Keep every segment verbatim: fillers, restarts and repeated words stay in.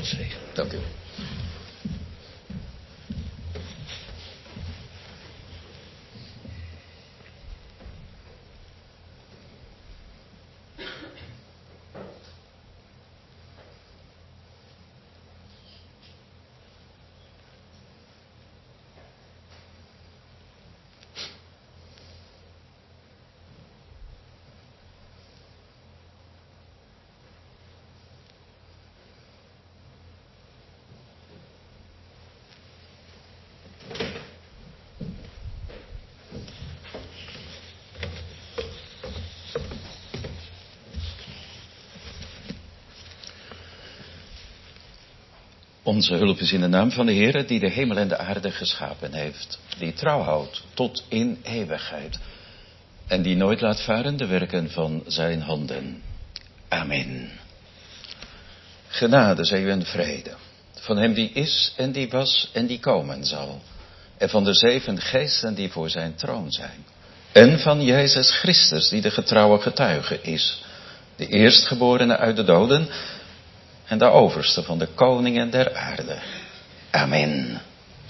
zegen. Dank u. Onze hulp is in de naam van de Heere, die de hemel en de aarde geschapen heeft, die trouw houdt tot in eeuwigheid en die nooit laat varen de werken van zijn handen. Amen. Genade zij u en vrede, van hem die is en die was en die komen zal, en van de zeven geesten die voor zijn troon zijn, en van Jezus Christus die de getrouwe getuige is, de eerstgeborene uit de doden, en de overste van de koningen der aarde. Amen.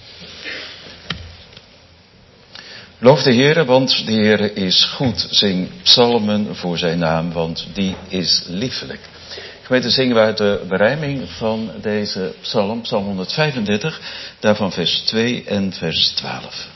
Loof de Heere, want de Heere is goed. Zing psalmen voor zijn naam, want die is liefelijk. Gemeente, zingen we uit de berijming van deze psalm, psalm honderdvijfendertig, daarvan vers twee en vers twaalf.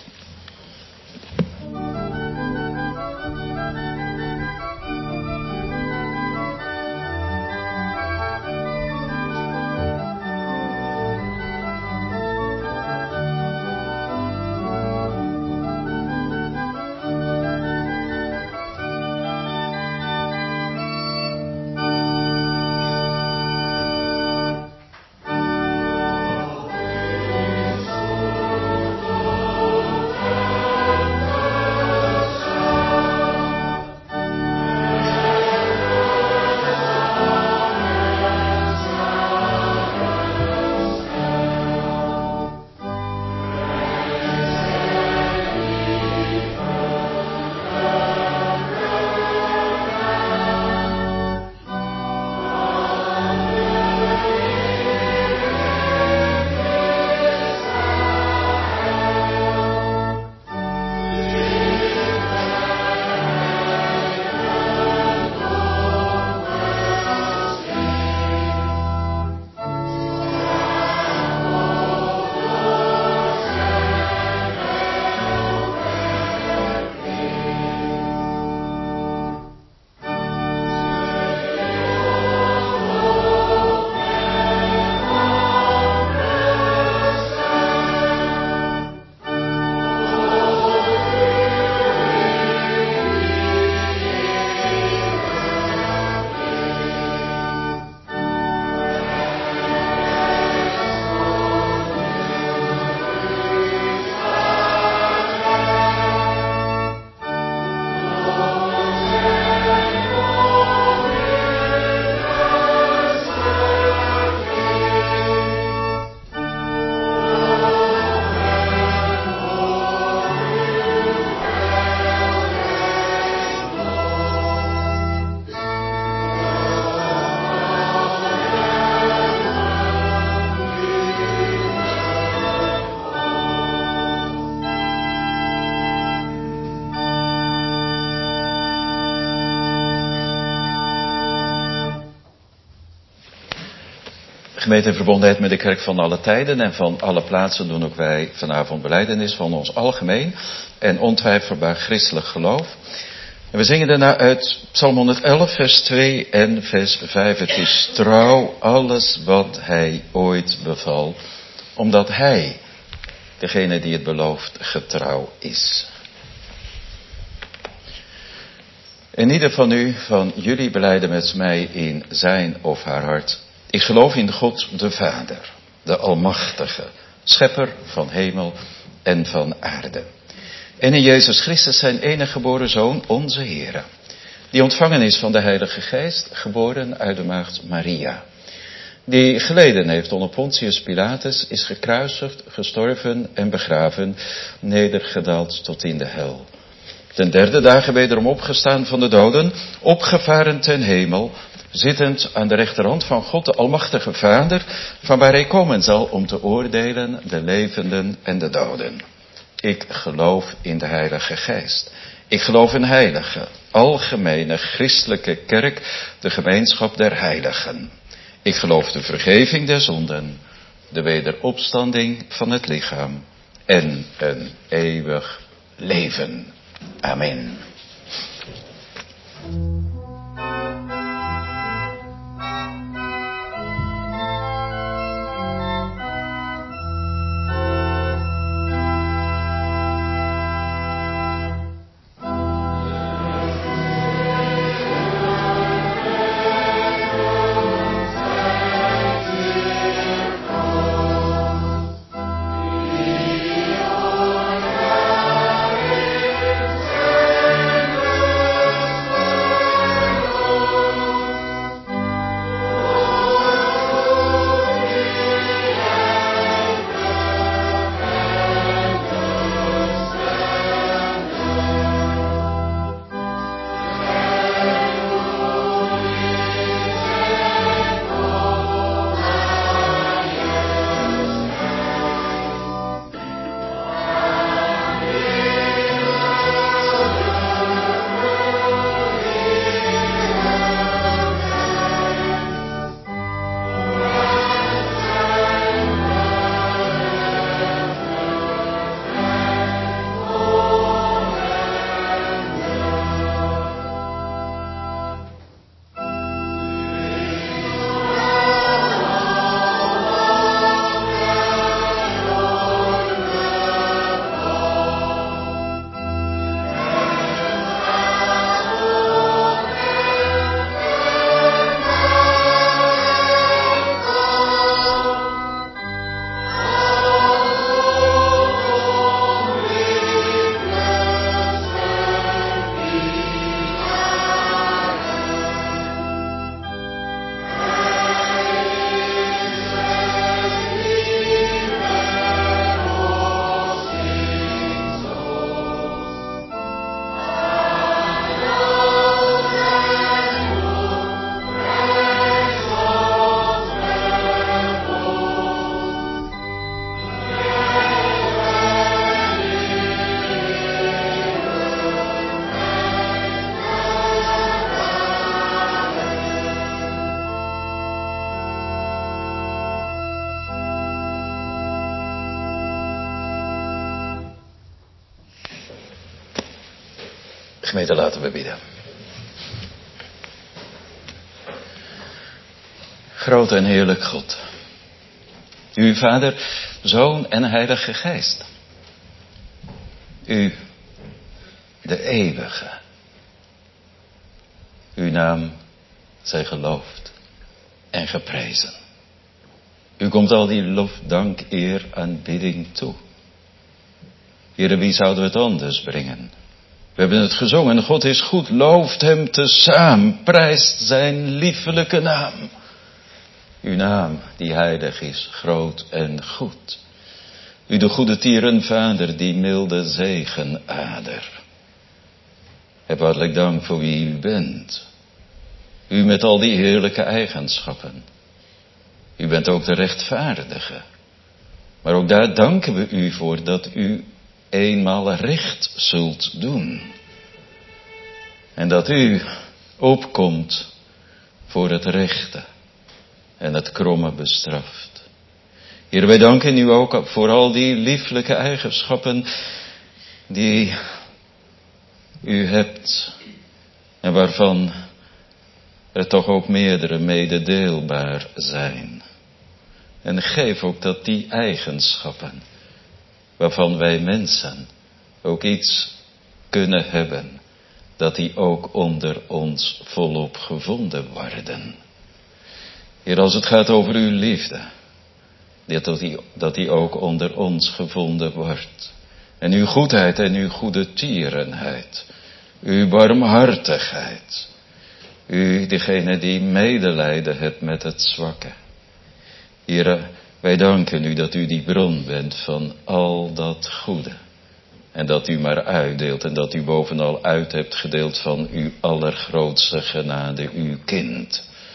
Gemeente in verbondenheid met de kerk van alle tijden en van alle plaatsen doen ook wij vanavond belijdenis van ons algemeen en ontwijfelbaar christelijk geloof. En we zingen daarna uit Psalm honderdelf vers twee en vers vijf. Het is trouw alles wat hij ooit beval, omdat hij, degene die het belooft, getrouw is. En ieder van u, van jullie belijden met mij in zijn of haar hart: ik geloof in God de Vader, de Almachtige, schepper van hemel en van aarde. En in Jezus Christus zijn enige geboren Zoon, onze Heere, die ontvangen is van de Heilige Geest, geboren uit de maagd Maria. Die geleden heeft onder Pontius Pilatus, is gekruisigd, gestorven en begraven, nedergedaald tot in de hel. Ten derde dagen wederom opgestaan van de doden, opgevaren ten hemel, zittend aan de rechterhand van God, de Almachtige Vader, van waar hij komen zal om te oordelen de levenden en de doden. Ik geloof in de Heilige Geest. Ik geloof in heilige, algemene, christelijke kerk, de gemeenschap der heiligen. Ik geloof de vergeving der zonden, de wederopstanding van het lichaam en een eeuwig leven. Amen. Gemeente, laten we bidden. Groot en heerlijk God. U Vader, Zoon en Heilige Geest. U, de eeuwige. Uw naam zij geloofd en geprezen. U komt al die lof, dank, eer, aanbidding toe. Heere, wie zouden we het anders brengen? We hebben het gezongen, God is goed, looft hem tezaam, prijst zijn liefelijke naam. Uw naam, die heilig is, groot en goed. U de goede tierenvader, die milde zegenader. Heb hartelijk dank voor wie u bent. U met al die heerlijke eigenschappen. U bent ook de rechtvaardige. Maar ook daar danken we u voor dat u eenmaal recht zult doen. En dat u opkomt voor het rechte en het kromme bestraft. Heer, wij danken u ook voor al die lieflijke eigenschappen die u hebt en waarvan er toch ook meerdere mededeelbaar zijn. En geef ook dat die eigenschappen, waarvan wij mensen ook iets kunnen hebben, dat die ook onder ons volop gevonden worden. Heer, als het gaat over uw liefde, dat die, dat die ook onder ons gevonden wordt. En uw goedheid en uw goede tierenheid, uw barmhartigheid, u degene die medelijden hebt met het zwakke. Heer, wij danken u dat u die bron bent van al dat goede. En dat u maar uitdeelt en dat u bovenal uit hebt gedeeld van uw allergrootste genade, uw kind.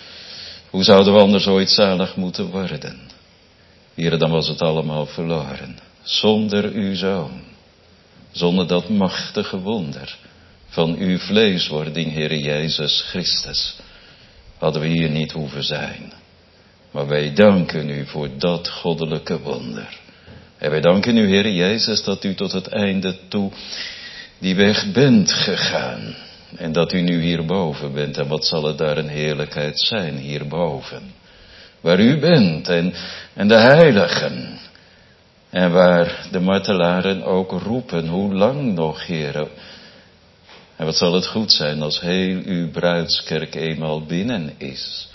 Hoe zouden we anders ooit zalig moeten worden? Heere, dan was het allemaal verloren. Zonder uw Zoon. Zonder dat machtige wonder van uw vleeswording, Heere Jezus Christus, hadden we hier niet hoeven zijn. Maar wij danken u voor dat goddelijke wonder. En wij danken u, Heere Jezus, dat u tot het einde toe die weg bent gegaan. En dat u nu hierboven bent. En wat zal het daar een heerlijkheid zijn hierboven. Waar u bent en, en de heiligen. En waar de martelaren ook roepen, hoe lang nog, Heere. En wat zal het goed zijn als heel uw bruidskerk eenmaal binnen is.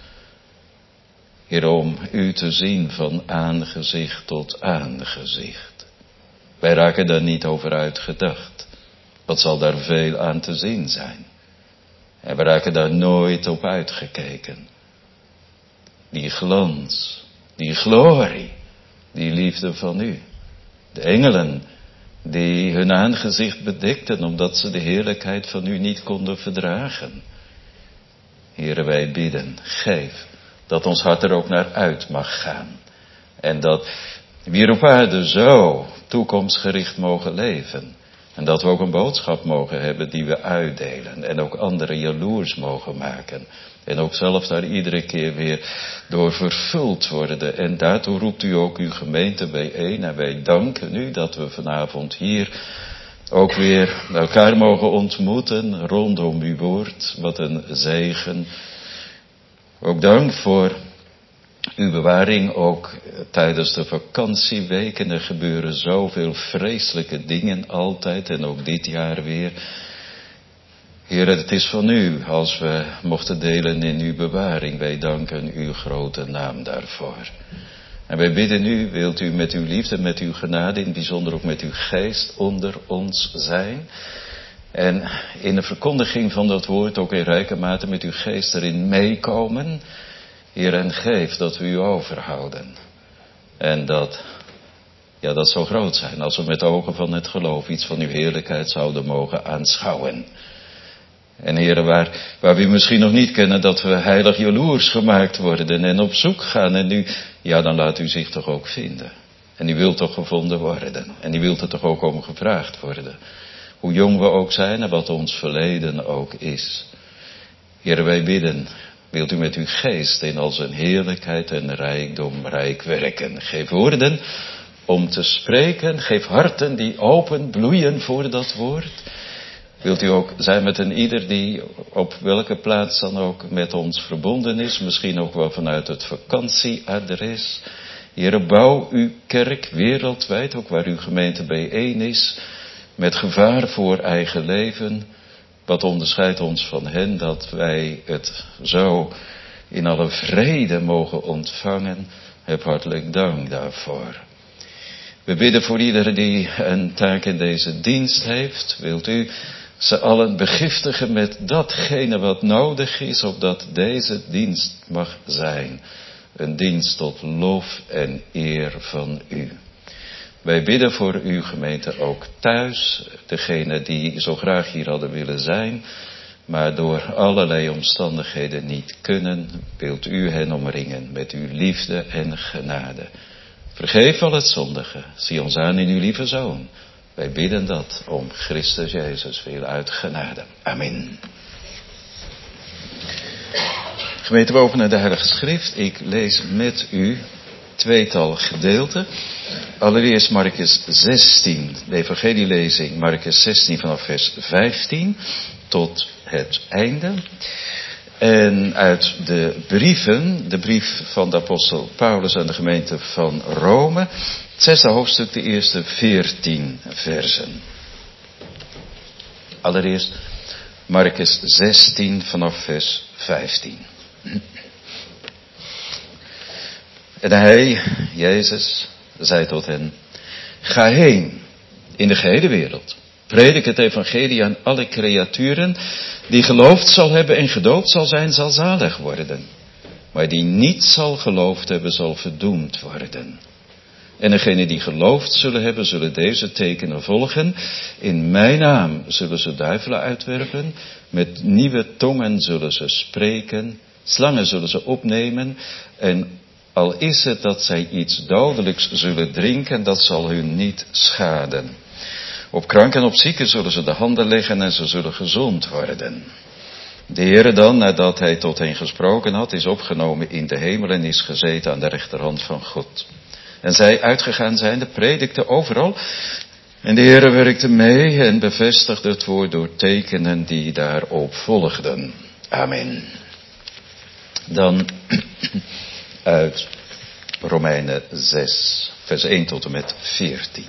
Heer, om u te zien van aangezicht tot aangezicht. Wij raken daar niet over uitgedacht. Wat zal daar veel aan te zien zijn? En we raken daar nooit op uitgekeken. Die glans, die glorie, die liefde van u. De engelen die hun aangezicht bedekten omdat ze de heerlijkheid van u niet konden verdragen. Heere, wij bidden, geef dat ons hart er ook naar uit mag gaan. En dat we hier op aarde zo toekomstgericht mogen leven. En dat we ook een boodschap mogen hebben die we uitdelen. En ook anderen jaloers mogen maken. En ook zelf daar iedere keer weer door vervuld worden. En daartoe roept u ook uw gemeente bijeen. En wij danken u dat we vanavond hier ook weer elkaar mogen ontmoeten rondom uw woord. Wat een zegen. Ook dank voor uw bewaring, ook tijdens de vakantieweken. Er gebeuren zoveel vreselijke dingen altijd en ook dit jaar weer. Heer, het is van u als we mochten delen in uw bewaring. Wij danken uw grote naam daarvoor. En wij bidden u, wilt u met uw liefde, met uw genade, in het bijzonder ook met uw geest onder ons zijn. En in de verkondiging van dat woord ook in rijke mate met uw geest erin meekomen. Heer, en geef dat we u overhouden. En dat, ja, dat zou groot zijn als we met de ogen van het geloof iets van uw heerlijkheid zouden mogen aanschouwen. En Heer, waar, waar we u misschien nog niet kennen, dat we heilig jaloers gemaakt worden en op zoek gaan. En u, ja, dan laat u zich toch ook vinden. En u wilt toch gevonden worden. En u wilt er toch ook om gevraagd worden. Hoe jong we ook zijn en wat ons verleden ook is. Heer, wij bidden, wilt u met uw geest in al zijn heerlijkheid en rijkdom rijk werken. Geef woorden om te spreken. Geef harten die open bloeien voor dat woord. Wilt u ook zijn met een ieder die op welke plaats dan ook met ons verbonden is. Misschien ook wel vanuit het vakantieadres. Heere, bouw uw kerk wereldwijd, ook waar uw gemeente bijeen is. Met gevaar voor eigen leven. Wat onderscheidt ons van hen dat wij het zo in alle vrede mogen ontvangen. Heb hartelijk dank daarvoor. We bidden voor iedereen die een taak in deze dienst heeft. Wilt u ze allen begiftigen met datgene wat nodig is, opdat deze dienst mag zijn. Een dienst tot lof en eer van u. Wij bidden voor uw gemeente ook thuis, degenen die zo graag hier hadden willen zijn, maar door allerlei omstandigheden niet kunnen, wilt u hen omringen met uw liefde en genade. Vergeef al het zondige, zie ons aan in uw lieve Zoon. Wij bidden dat om Christus Jezus veel uit genade. Amen. Gemeente, we openen de Heilige Schrift. Ik lees met u tweetal gedeelten. Allereerst Markus zestien, de evangelielezing Markus zestien vanaf vers vijftien tot het einde. En uit de brieven, de brief van de apostel Paulus aan de gemeente van Rome, het zesde hoofdstuk, de eerste veertien versen. Allereerst Markus zestien vanaf vers vijftien. En hij, Jezus, zei tot hen: ga heen in de gehele wereld. Predik het evangelie aan alle creaturen. Die geloofd zal hebben en gedoopt zal zijn, zal zalig worden. Maar die niet zal geloofd hebben, zal verdoemd worden. En degenen die geloofd zullen hebben, zullen deze tekenen volgen. In mijn naam zullen ze duivelen uitwerpen. Met nieuwe tongen zullen ze spreken. Slangen zullen ze opnemen en al is het dat zij iets dodelijks zullen drinken, dat zal hun niet schaden. Op kranken en op zieken zullen ze de handen leggen en ze zullen gezond worden. De Heere dan, nadat hij tot hen gesproken had, is opgenomen in de hemel en is gezeten aan de rechterhand van God. En zij uitgegaan zijnde predikten overal. En de Heere werkte mee en bevestigde het woord door tekenen die daarop volgden. Amen. Dan uit Romeinen zes, vers één tot en met veertien.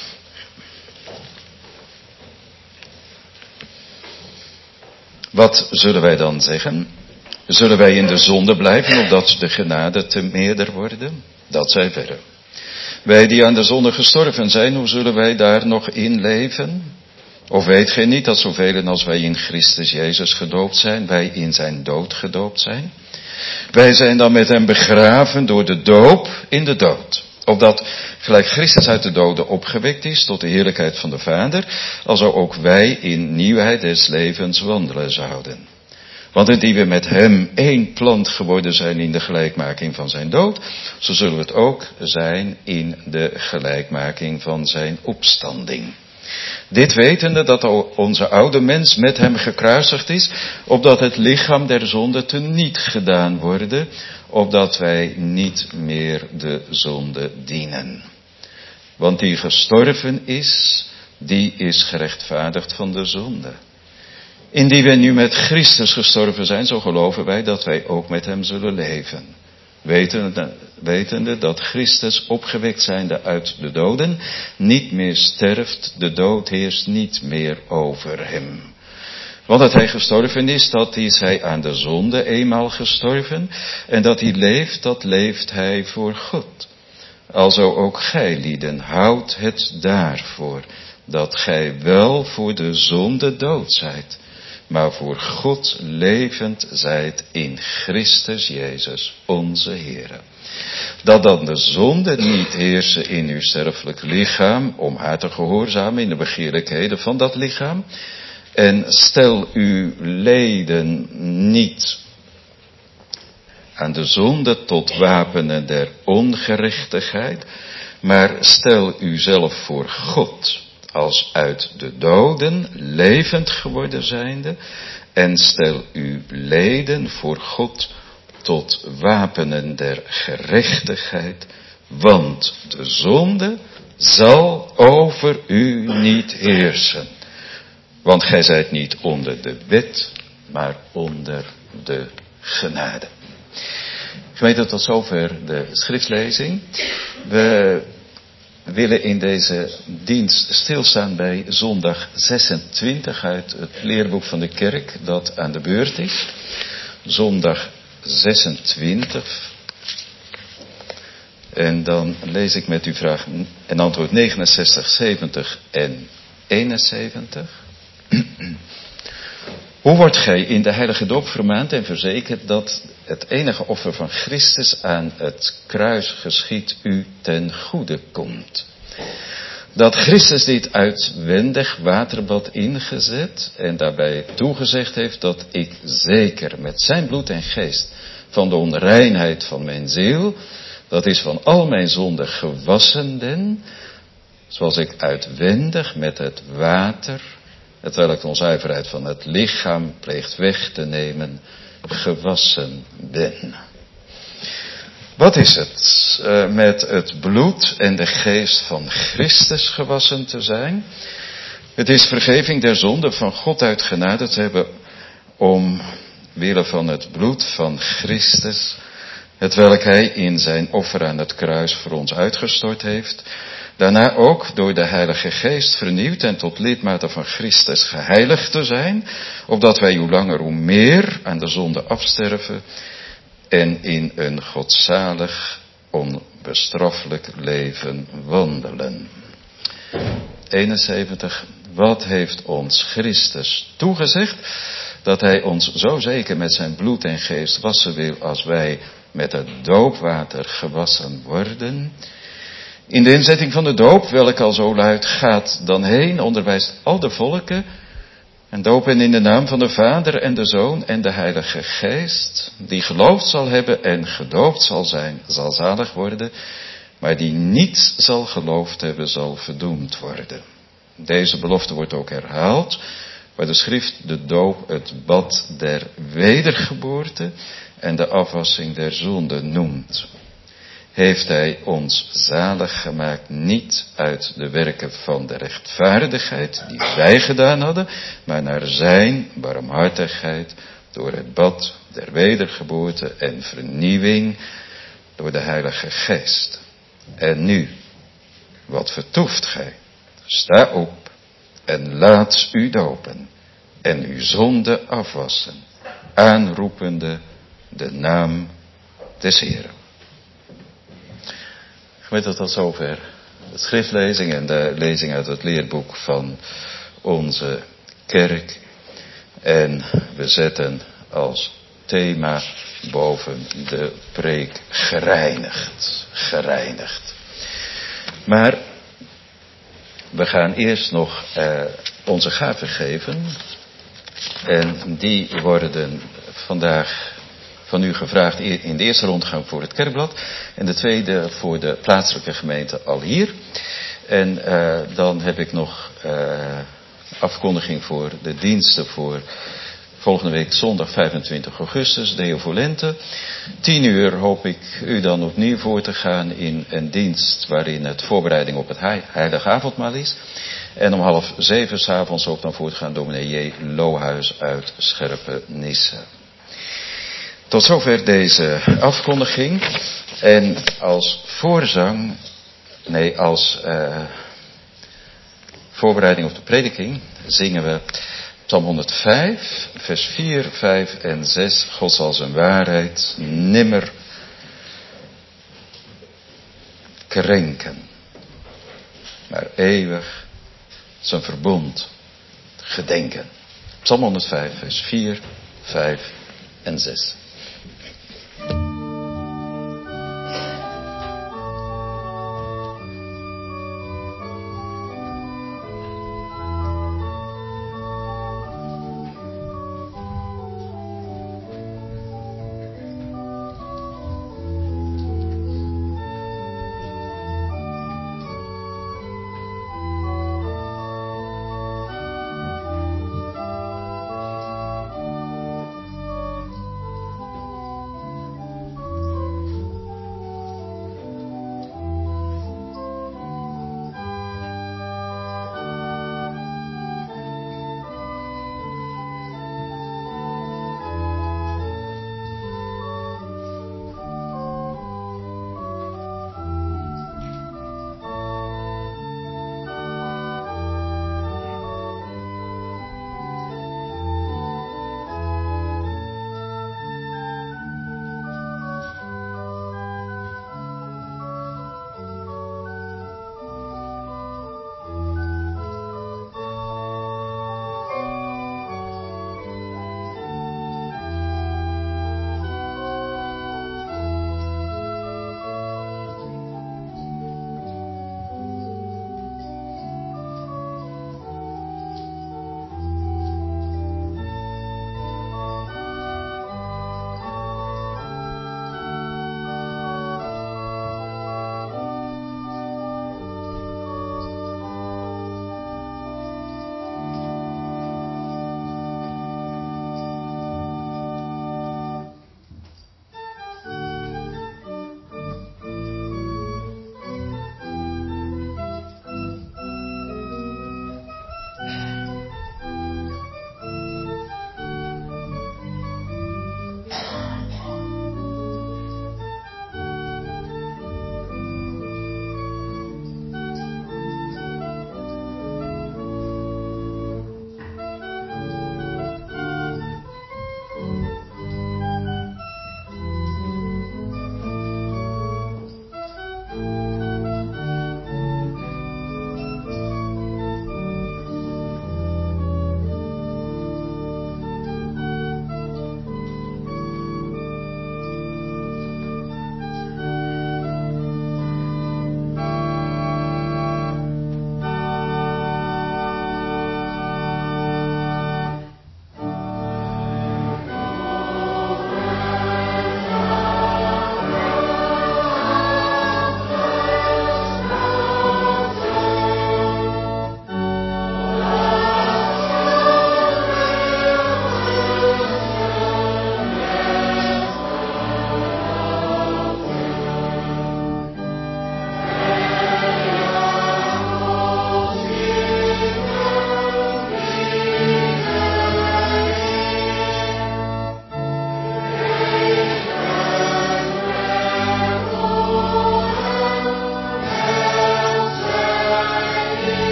Wat zullen wij dan zeggen? Zullen wij in de zonde blijven, opdat de genade te meerder worden? Dat zij verre. Wij die aan de zonde gestorven zijn, hoe zullen wij daar nog in leven? Of weet gij niet dat zoveel als wij in Christus Jezus gedoopt zijn, wij in zijn dood gedoopt zijn? Wij zijn dan met hem begraven door de doop in de dood. Opdat gelijk Christus uit de doden opgewekt is tot de heerlijkheid van de Vader, alzo ook wij in nieuwheid des levens wandelen zouden. Want indien we met hem één plant geworden zijn in de gelijkmaking van zijn dood, zo zullen we het ook zijn in de gelijkmaking van zijn opstanding. Dit wetende dat onze oude mens met hem gekruisigd is, opdat het lichaam der zonde teniet gedaan worden, opdat wij niet meer de zonde dienen. Want die gestorven is, die is gerechtvaardigd van de zonde. Indien wij nu met Christus gestorven zijn, zo geloven wij dat wij ook met hem zullen leven. Wetende, wetende dat Christus opgewekt zijnde uit de doden niet meer sterft, de dood heerst niet meer over hem. Want dat hij gestorven is, dat is hij aan de zonde eenmaal gestorven, en dat hij leeft, dat leeft hij voor God. Alzo ook gij lieden, houdt het daarvoor, dat gij wel voor de zonde dood zijt, maar voor God levend zijt in Christus Jezus, onze Heere. Dat dan de zonde niet heersen in uw sterfelijk lichaam, om haar te gehoorzamen in de begeerlijkheden van dat lichaam. En stel uw leden niet aan de zonde tot wapenen der ongerechtigheid, maar stel uzelf voor God als uit de doden levend geworden zijnde, en stel uw leden voor God tot wapenen der gerechtigheid, want de zonde zal over u niet heersen. Want gij zijt niet onder de wet, maar onder de genade. Gemeente, tot zover de schriftlezing. We willen in deze dienst stilstaan bij zondag zesentwintig uit het leerboek van de kerk dat aan de beurt is. Zondag zesentwintig. En dan lees ik met u vraag en antwoord negenenzestig, zeventig en eenenzeventig. Hoe wordt gij in de heilige doop vermaand en verzekerd dat het enige offer van Christus aan het kruis geschied u ten goede komt? Dat Christus dit uitwendig waterbad ingezet en daarbij toegezegd heeft dat ik zeker met zijn bloed en geest van de onreinheid van mijn ziel, dat is van al mijn zonden gewassen ben, zoals ik uitwendig met het water, hetwelk de onzuiverheid van het lichaam pleegt weg te nemen, gewassen ben. Wat is het uh, met het bloed en de geest van Christus gewassen te zijn? Het is vergeving der zonde van God uit genade te hebben om wille van het bloed van Christus, hetwelk hij in zijn offer aan het kruis voor ons uitgestort heeft, daarna ook door de Heilige Geest vernieuwd en tot lidmaten van Christus geheiligd te zijn, opdat wij hoe langer hoe meer aan de zonde afsterven en in een godzalig, onbestraffelijk leven wandelen. eenenzeventig. Wat heeft ons Christus toegezegd? Dat hij ons zo zeker met zijn bloed en geest wassen wil als wij met het doopwater gewassen worden. In de inzetting van de doop, welke al zo luidt, gaat dan heen, onderwijst al de volken, En dopen in de naam van de Vader en de Zoon en de Heilige Geest, die geloofd zal hebben en gedoopt zal zijn, zal zalig worden, maar die niet zal geloofd hebben, zal verdoemd worden. Deze belofte wordt ook herhaald, waar de schrift de doop het bad der wedergeboorte en de afwassing der zonde noemt. Heeft hij ons zalig gemaakt niet uit de werken van de rechtvaardigheid die wij gedaan hadden, maar naar zijn barmhartigheid door het bad der wedergeboorte en vernieuwing door de Heilige Geest. En nu, wat vertoeft gij? Sta op en laat u dopen en uw zonde afwassen, aanroepende de naam des Heeren. Gemeente, tot zover de schriftlezing en de lezing uit het leerboek van onze kerk. En we zetten als thema boven de preek gereinigd, gereinigd. Maar we gaan eerst nog uh, onze gaven geven. En die worden vandaag van u gevraagd in de eerste rondgang voor het kerkblad. En de tweede voor de plaatselijke gemeente al hier. En uh, dan heb ik nog uh, afkondiging voor de diensten voor volgende week zondag vijfentwintig augustus, Deo Volente. Tien uur hoop ik u dan opnieuw voor te gaan in een dienst waarin het voorbereiding op het heilige avondmaal is. En om half zeven 's avonds ook dan voort gaan dominee J. Lohuis uit Scherpenisse. Tot zover deze afkondiging. En als voorzang, nee als uh, voorbereiding op de prediking zingen we Psalm honderdvijf, vers vier, vijf en zes. God zal zijn waarheid nimmer krenken, maar eeuwig zijn verbond gedenken. Psalm honderdvijf, vers vier, vijf en zes.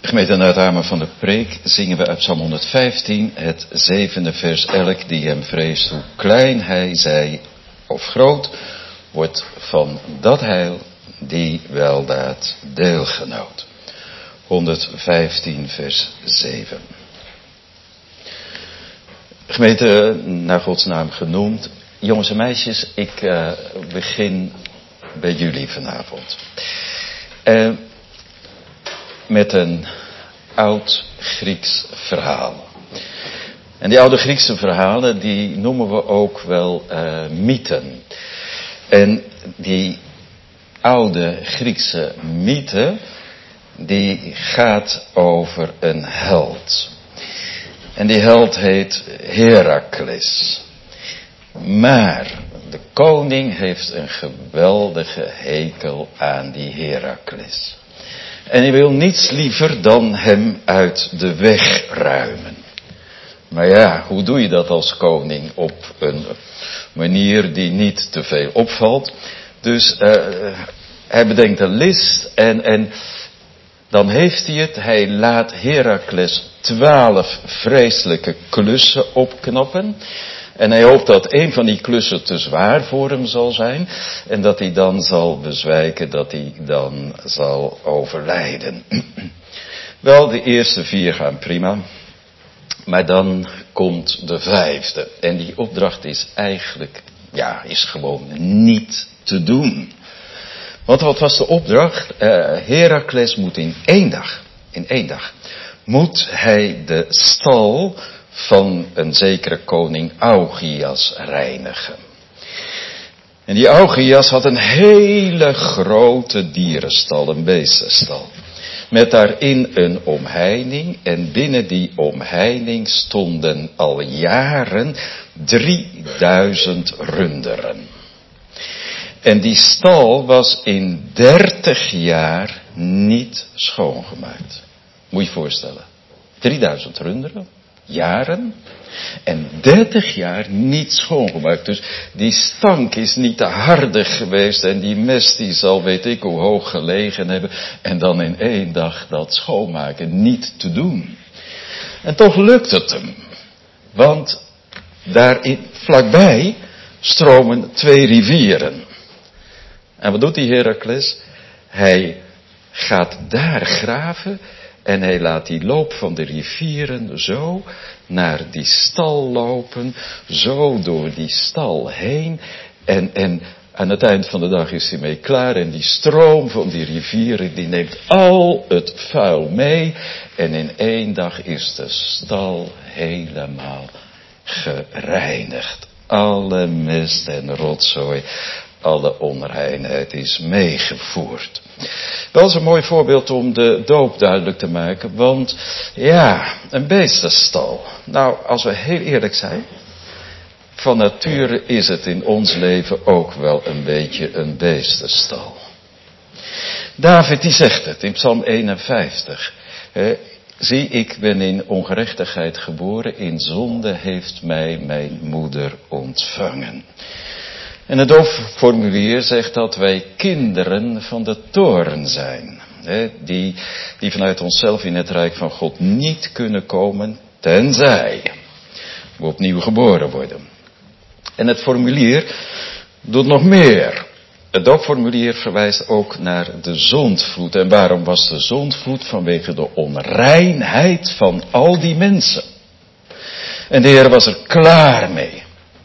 Gemeente, na het amen van de preek zingen we uit Psalm honderdvijftien het zevende vers. Elk die hem vreest, hoe klein hij zij of groot, wordt van dat heil die weldaad deelgenoot. honderdvijftien vers zeven. Gemeente, naar Gods naam genoemd. Jongens en meisjes, ik uh, begin bij jullie vanavond. Uh, met een oud Grieks verhaal. En die oude Griekse verhalen, die noemen we ook wel uh, mythen. En die oude Griekse mythe, die gaat over een held. En die held heet Herakles. Maar de koning heeft een geweldige hekel aan die Herakles. En hij wil niets liever dan hem uit de weg ruimen. Maar ja, hoe doe je dat als koning op een manier die niet te veel opvalt? Dus uh, hij bedenkt een list en, en dan heeft hij het. Hij laat Herakles twaalf vreselijke klussen opknappen. En hij hoopt dat een van die klussen te zwaar voor hem zal zijn. En dat hij dan zal bezwijken, dat hij dan zal overlijden. Wel, de eerste vier gaan prima. Maar dan komt de vijfde. En die opdracht is eigenlijk, ja, is gewoon niet te doen. Want wat was de opdracht? Uh, Herakles moet in één dag, in één dag, moet hij de stal van een zekere koning Augias reinigen. En die Augias had een hele grote dierenstal, een beestenstal. Met daarin een omheining en binnen die omheining stonden al jaren drieduizend runderen. En die stal was in dertig jaar niet schoongemaakt. Moet je je voorstellen. drieduizend runderen, jaren. En dertig jaar niet schoongemaakt. Dus die stank is niet te hardig geweest. En die mest die zal weet ik hoe hoog gelegen hebben. En dan in één dag dat schoonmaken niet te doen. En toch lukt het hem. Want daar in, vlakbij stromen twee rivieren. En wat doet die Herakles? Hij gaat daar graven. En hij laat die loop van de rivieren zo naar die stal lopen. Zo door die stal heen. En, en aan het eind van de dag is hij mee klaar. En die stroom van die rivieren die neemt al het vuil mee. En in één dag is de stal helemaal gereinigd. Alle mest en rotzooi. Alle onreinheid is meegevoerd. Dat is een mooi voorbeeld om de doop duidelijk te maken. Want ja, een beestenstal. Nou, als we heel eerlijk zijn. Van nature is het in ons leven ook wel een beetje een beestenstal. David die zegt het in Psalm eenenvijftig. Hè, zie, ik ben in ongerechtigheid geboren. In zonde heeft mij mijn moeder ontvangen. En het doopformulier zegt dat wij kinderen van de toorn zijn. Hè, die, die vanuit onszelf in het rijk van God niet kunnen komen, tenzij we opnieuw geboren worden. En het formulier doet nog meer. Het doopformulier verwijst ook naar de zondvloed. En waarom was de zondvloed? Vanwege de onreinheid van al die mensen. En de Heer was er klaar mee.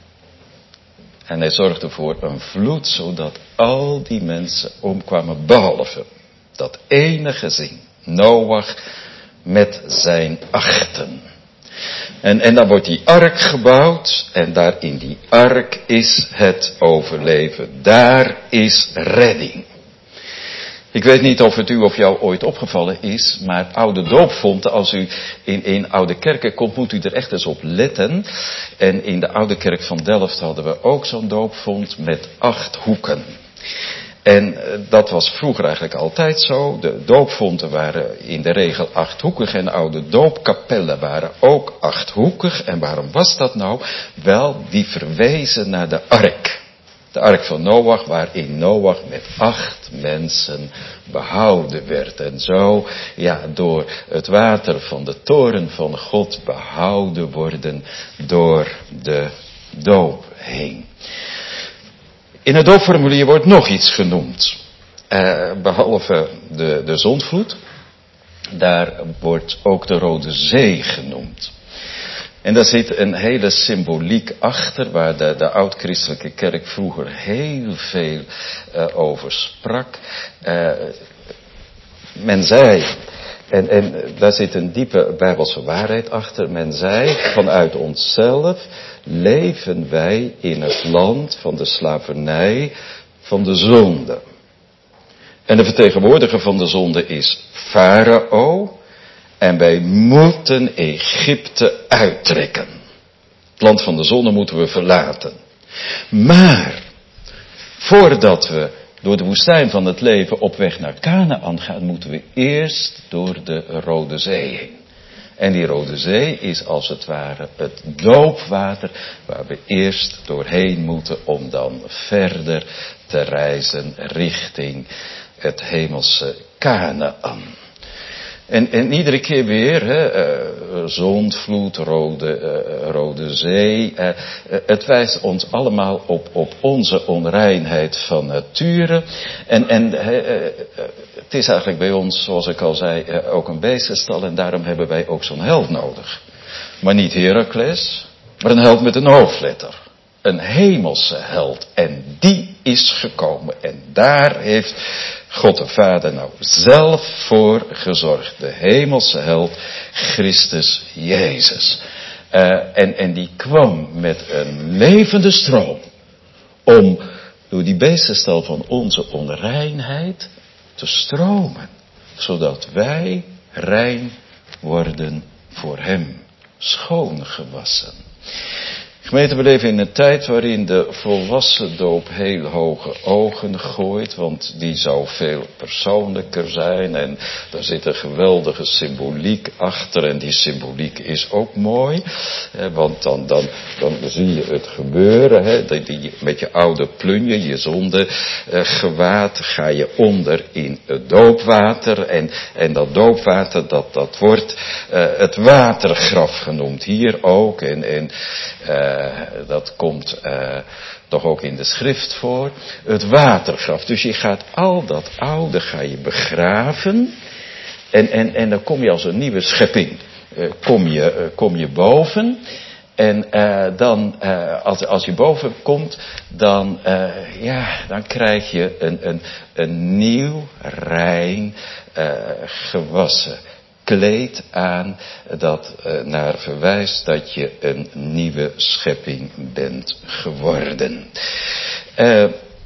En hij zorgde voor een vloed, zodat al die mensen omkwamen, behalve dat ene gezin, Noach, met zijn achten. En, en dan wordt die ark gebouwd, en daar in die ark is het overleven. Daar is redding. Ik weet niet of het u of jou ooit opgevallen is, maar oude doopfonten, als u in, in oude kerken komt, moet u er echt eens op letten. En in de oude kerk van Delft hadden we ook zo'n doopfont met acht hoeken. En dat was vroeger eigenlijk altijd zo. De doopfonten waren in de regel achthoekig en oude doopkapellen waren ook achthoekig. En waarom was dat nou? Wel, die verwezen naar de ark. De ark van Noach, waarin Noach met acht mensen behouden werd. En zo, ja, door het water van de toren van God behouden worden door de doop heen. In het doopformulier wordt nog iets genoemd. Uh, behalve de, de zondvloed. Daar wordt ook de Rode Zee genoemd. En daar zit een hele symboliek achter, waar de, de oud-christelijke kerk vroeger heel veel uh, over sprak. Uh, men zei, en, en daar zit een diepe bijbelse waarheid achter, men zei, vanuit onszelf leven wij in het land van de slavernij van de zonde. En de vertegenwoordiger van de zonde is Farao. En wij moeten Egypte uittrekken. Het land van de zonde moeten we verlaten. Maar, voordat we door de woestijn van het leven op weg naar Kanaan gaan, moeten we eerst door de Rode Zee heen. En die Rode Zee is als het ware het doopwater waar we eerst doorheen moeten om dan verder te reizen richting het hemelse Kanaan. En, en iedere keer weer, hè, uh, zondvloed, rode, uh, rode zee. Uh, uh, het wijst ons allemaal op, op onze onreinheid van nature. En, en uh, uh, het is eigenlijk bij ons, zoals ik al zei, uh, ook een beestenstal. En daarom hebben wij ook zo'n held nodig. Maar niet Heracles, maar een held met een hoofdletter. Een hemelse held. En die is gekomen. En daar heeft God de Vader nou zelf voor gezorgd. De hemelse held, Christus Jezus. Uh, en, en die kwam met een levende stroom. Om door die beestenstal van onze onreinheid te stromen. Zodat wij rein worden voor hem. Schoongewassen. Gemeente, we leven in een tijd waarin de volwassen doop heel hoge ogen gooit, want die zou veel persoonlijker zijn en daar zit een geweldige symboliek achter en die symboliek is ook mooi, hè, want dan, dan, dan zie je het gebeuren, hè, die, die, met je oude plunje, je zondegewaad, eh, ga je onder in het doopwater en, en dat doopwater dat, dat wordt uh, het watergraf genoemd, hier ook en, en uh, dat komt uh, toch ook in de schrift voor. Het watergraf. Dus je gaat al dat oude ga je begraven. En, en, en dan kom je als een nieuwe schepping. Uh, kom, je, uh, kom je boven. En uh, dan, uh, als, als je boven komt, dan, uh, ja, dan krijg je een, een, een nieuw, rein, uh, gewassen kleed aan dat uh, naar verwijst dat je een nieuwe schepping bent geworden. Uh,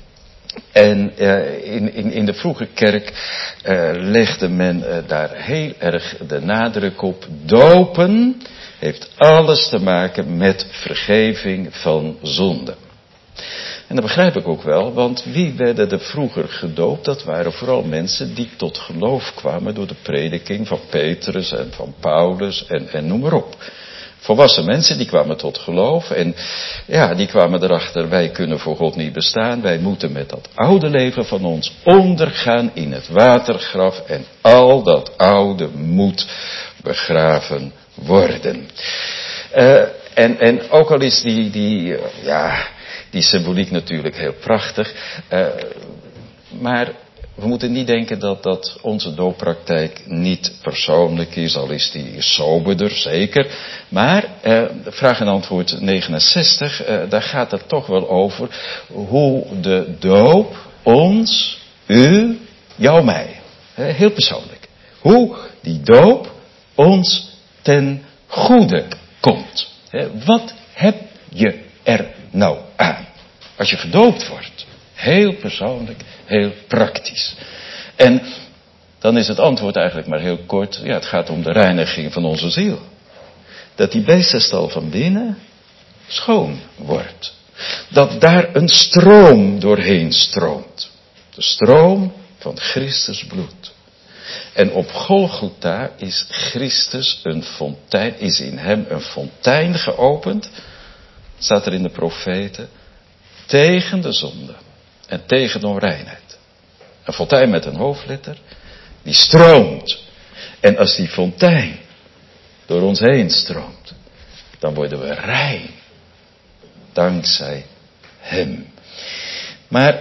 en uh, in, in, in de vroege kerk uh, legde men uh, daar heel erg de nadruk op. Dopen heeft alles te maken met vergeving van zonde. En dat begrijp ik ook wel, want wie werden er vroeger gedoopt? Dat waren vooral mensen die tot geloof kwamen door de prediking van Petrus en van Paulus en, en noem maar op. Volwassen mensen die kwamen tot geloof en ja, die kwamen erachter, wij kunnen voor God niet bestaan. Wij moeten met dat oude leven van ons ondergaan in het watergraf en al dat oude moet begraven worden. Uh, en, en ook al is die, die uh, ja... Die symboliek natuurlijk heel prachtig. Uh, maar we moeten niet denken dat, dat onze dooppraktijk niet persoonlijk is. Al is die soberder, zeker. Maar, uh, vraag en antwoord negenenzestig. Uh, daar gaat het toch wel over. Hoe de doop ons, u, jou, mij. Uh, heel persoonlijk. Hoe die doop ons ten goede komt. Uh, wat heb je er nou aan? Als je gedoopt wordt. Heel persoonlijk, heel praktisch. En dan is het antwoord eigenlijk maar heel kort. Ja, het gaat om de reiniging van onze ziel. Dat die beestenstal van binnen schoon wordt. Dat daar een stroom doorheen stroomt. De stroom van Christus bloed. En op Golgotha is Christus een fontein, is in hem een fontein geopend. Staat er in de profeten. tegen de zonde en tegen de onreinheid. Een fontein met een hoofdletter, die stroomt. En als die fontein door ons heen stroomt, dan worden we rein. Dankzij hem. Maar,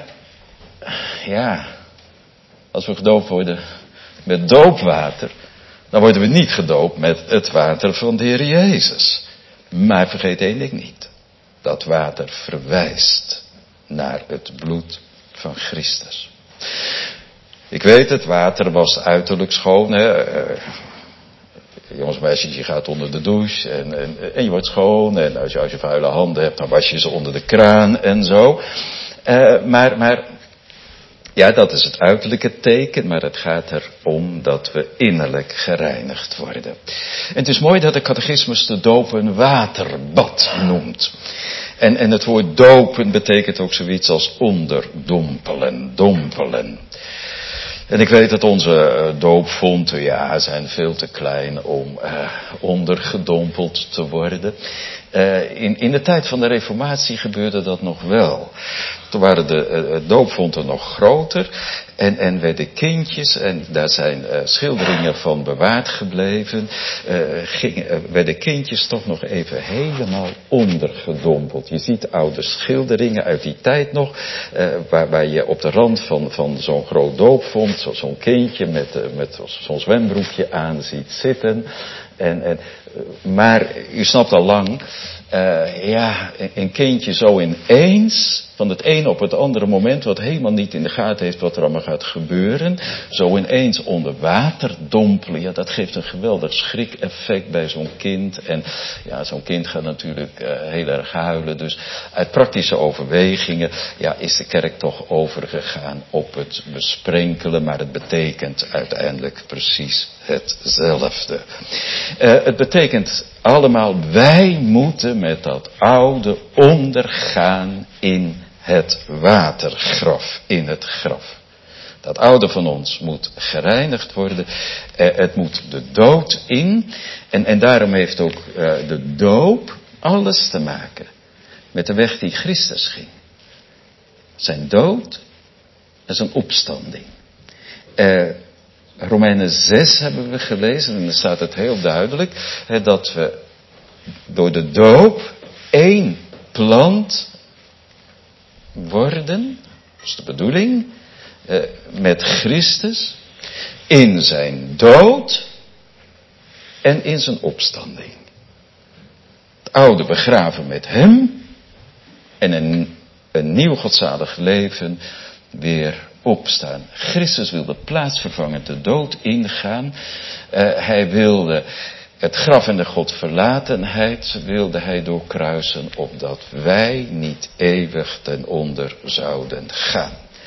ja, als we gedoopt worden met doopwater, dan worden we niet gedoopt met het water van de Heer Jezus. Maar vergeet één ding niet. Dat water verwijst naar het bloed van Christus. Ik weet, het water was uiterlijk schoon. Hè? Uh, jongens, meisjes, je gaat onder de douche en, en, en je wordt schoon. En als je, als je vuile handen hebt, dan was je ze onder de kraan en zo. Uh, maar, maar, ja, dat is het uiterlijke teken, maar het gaat erom dat we innerlijk gereinigd worden. En het is mooi dat de catechismus de doop een waterbad noemt. En, en het woord dopen betekent ook zoiets als onderdompelen, dompelen. En ik weet dat onze uh, doopfonten, ja, zijn veel te klein om uh, ondergedompeld te worden. Uh, in, in de tijd van de Reformatie gebeurde dat nog wel. Toen waren de uh, doopfonten nog groter en, en werden kindjes, en daar zijn uh, schilderingen van bewaard gebleven, uh, gingen, uh, werden kindjes toch nog even helemaal ondergedompeld. Je ziet oude schilderingen uit die tijd nog, uh, waar, waar je op de rand van, van zo'n groot doopvont, zo, zo'n kindje met, uh, met zo'n zwembroekje aan ziet zitten. En, en, maar u snapt al lang, uh, ja, een kindje zo ineens, van het ene op het andere moment, wat helemaal niet in de gaten heeft wat er allemaal gaat gebeuren, zo ineens onder water dompelen, ja, dat geeft een geweldig schrik-effect bij zo'n kind. En ja, zo'n kind gaat natuurlijk uh, heel erg huilen. Dus uit praktische overwegingen, ja, is de kerk toch overgegaan op het besprenkelen, maar het betekent uiteindelijk precies hetzelfde. Uh, het betekent allemaal, wij moeten met dat oude ondergaan in het watergraf, in het graf. Dat oude van ons moet gereinigd worden. Uh, het moet de dood in. En, en daarom heeft ook uh, de doop alles te maken met de weg die Christus ging. Zijn dood en zijn opstanding. Uh, Romeinen zes hebben we gelezen en daar staat het heel duidelijk, hè, dat we door de doop één plant worden, dat is de bedoeling, eh, met Christus in zijn dood en in zijn opstanding. Het oude begraven met hem en een, een nieuw godzalig leven weer opstaan. Christus wilde plaatsvervangend de dood ingaan. Uh, hij wilde het graf en de godverlatenheid wilde hij doorkruisen, opdat wij niet eeuwig ten onder zouden gaan.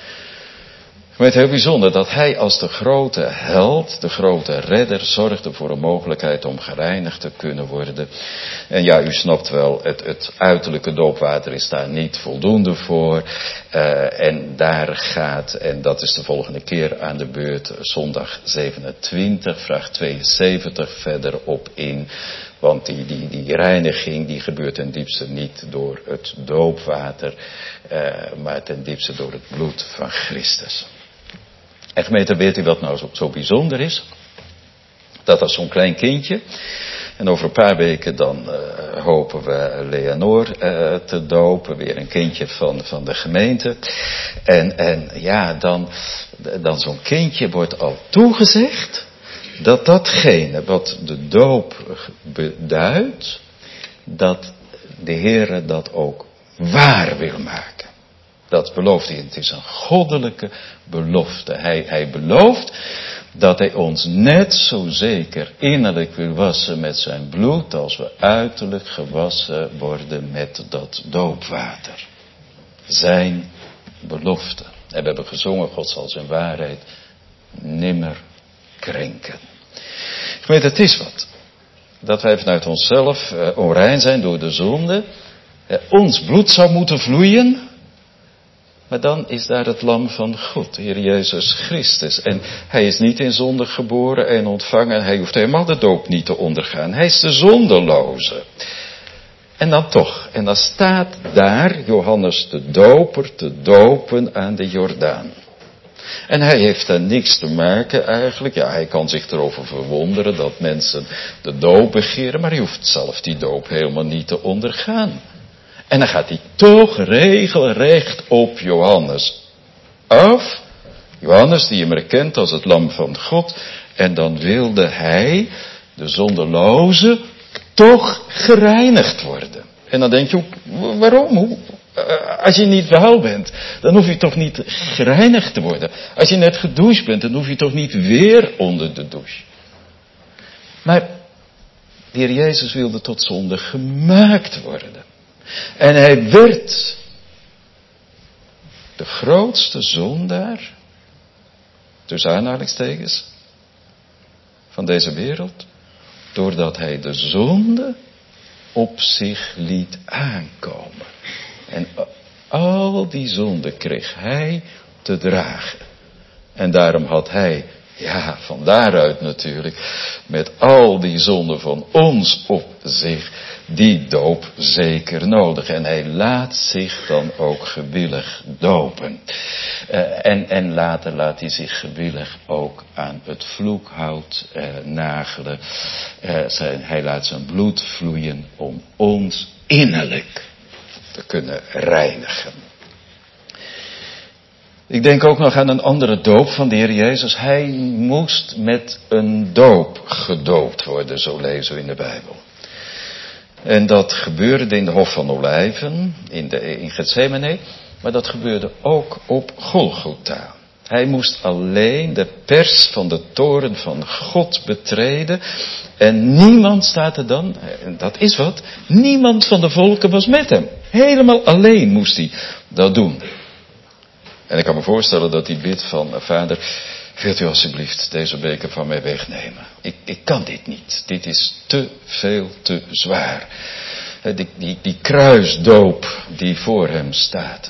Ik weet heel bijzonder dat hij als de grote held, de grote redder, zorgde voor een mogelijkheid om gereinigd te kunnen worden. En ja, u snapt wel, het, het uiterlijke doopwater is daar niet voldoende voor. Uh, en daar gaat, en dat is de volgende keer aan de beurt, zondag zevenentwintig, vraag tweeënzeventig verder op in. Want die, die, die reiniging die gebeurt ten diepste niet door het doopwater, uh, maar ten diepste door het bloed van Christus. En gemeente, weet u wat nou zo, zo bijzonder is? Dat als zo'n klein kindje, en over een paar weken dan uh, hopen we Leonor uh, te dopen, weer een kindje van, van de gemeente. En, en ja, dan, dan zo'n kindje wordt al toegezegd dat datgene wat de doop beduidt, dat de Heere dat ook waar wil maken. Dat belooft hij. Het is een goddelijke belofte. Hij, hij belooft dat hij ons net zo zeker innerlijk wil wassen met zijn bloed als we uiterlijk gewassen worden met dat doopwater. Zijn belofte. En we hebben gezongen, God zal zijn waarheid nimmer krenken. Ik weet, het is wat. Dat wij vanuit onszelf uh, onrein zijn door de zonde. Uh, ons bloed zou moeten vloeien. Maar dan is daar het lam van God, de Heer Jezus Christus. En hij is niet in zonde geboren en ontvangen. Hij hoeft helemaal de doop niet te ondergaan. Hij is de zonderloze. En dan toch. En dan staat daar Johannes de Doper te dopen aan de Jordaan. En hij heeft daar niks te maken eigenlijk. Ja, hij kan zich erover verwonderen dat mensen de doop begeren. Maar hij hoeft zelf die doop helemaal niet te ondergaan. En dan gaat hij toch regelrecht op Johannes af. Johannes die hem herkent als het lam van God. En dan wilde hij, de zonderloze, toch gereinigd worden. En dan denk je, waarom? Hoe? Als je niet wel bent, dan hoef je toch niet gereinigd te worden. Als je net gedoucht bent, dan hoef je toch niet weer onder de douche. Maar de Heer Jezus wilde tot zonde gemaakt worden. En hij werd de grootste zondaar, tussen aanhalingstekens, van deze wereld, doordat hij de zonde op zich liet aankomen. En al die zonde kreeg hij te dragen. En daarom had hij, ja, van daaruit natuurlijk, met al die zonden van ons op zich, die doop zeker nodig. En hij laat zich dan ook gewillig dopen. Uh, en, en later laat hij zich gewillig ook aan het vloekhout uh, nagelen. Uh, zijn, hij laat zijn bloed vloeien om ons innerlijk te kunnen reinigen. Ik denk ook nog aan een andere doop van de Heer Jezus. Hij moest met een doop gedoopt worden, zo lezen we in de Bijbel. En dat gebeurde in de Hof van Olijven, in, de, in Gethsemane, maar dat gebeurde ook op Golgotha. Hij moest alleen de pers van de toren van God betreden. En niemand, staat er dan, en dat is wat, niemand van de volken was met hem. Helemaal alleen moest hij dat doen. En ik kan me voorstellen dat hij bidt van, Vader, wilt u alsjeblieft deze beker van mij wegnemen? Ik, ik kan dit niet. Dit is te veel, te zwaar. Die, die, die kruisdoop die voor hem staat.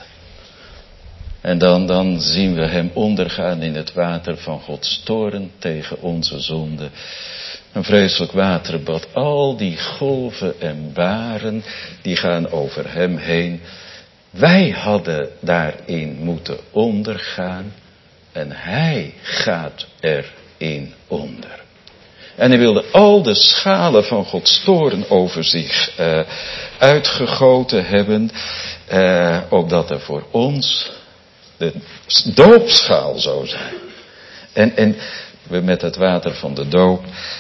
En dan, dan zien we hem ondergaan in het water van Gods toorn tegen onze zonde. Een vreselijk waterbad. Al die golven en baren, die gaan over hem heen. Wij hadden daarin moeten ondergaan. En hij gaat erin onder. En hij wilde al de schalen van Gods toorn over zich uh, uitgegoten hebben. Uh, opdat er voor ons de doopschaal zou zijn. En, en we met het water van de doop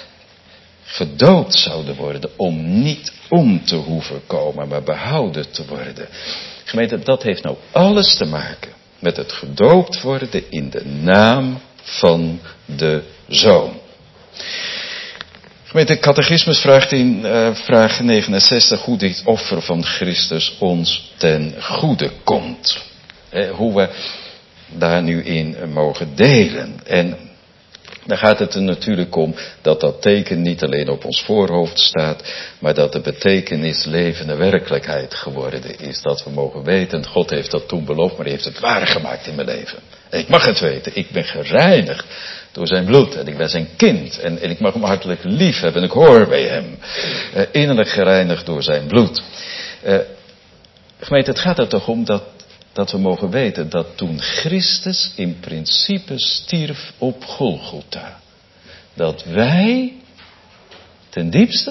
gedoopt zouden worden om niet om te hoeven komen, maar behouden te worden. Gemeente, dat heeft nou alles te maken met het gedoopt worden in de naam van de Zoon. Gemeente, de catechismus vraagt in uh, vraag negenenzestig hoe dit offer van Christus ons ten goede komt. Eh, hoe we daar nu in mogen delen. En dan gaat het er natuurlijk om dat dat teken niet alleen op ons voorhoofd staat, maar dat de betekenis levende werkelijkheid geworden is. Dat we mogen weten, God heeft dat toen beloofd, maar hij heeft het waar gemaakt in mijn leven. En ik mag het weten, ik ben gereinigd door zijn bloed en ik ben zijn kind. En, en ik mag hem hartelijk lief hebben en ik hoor bij hem. Uh, innerlijk gereinigd door zijn bloed. Uh, gemeente, het gaat er toch om dat Dat we mogen weten dat toen Christus in principe stierf op Golgotha, dat wij ten diepste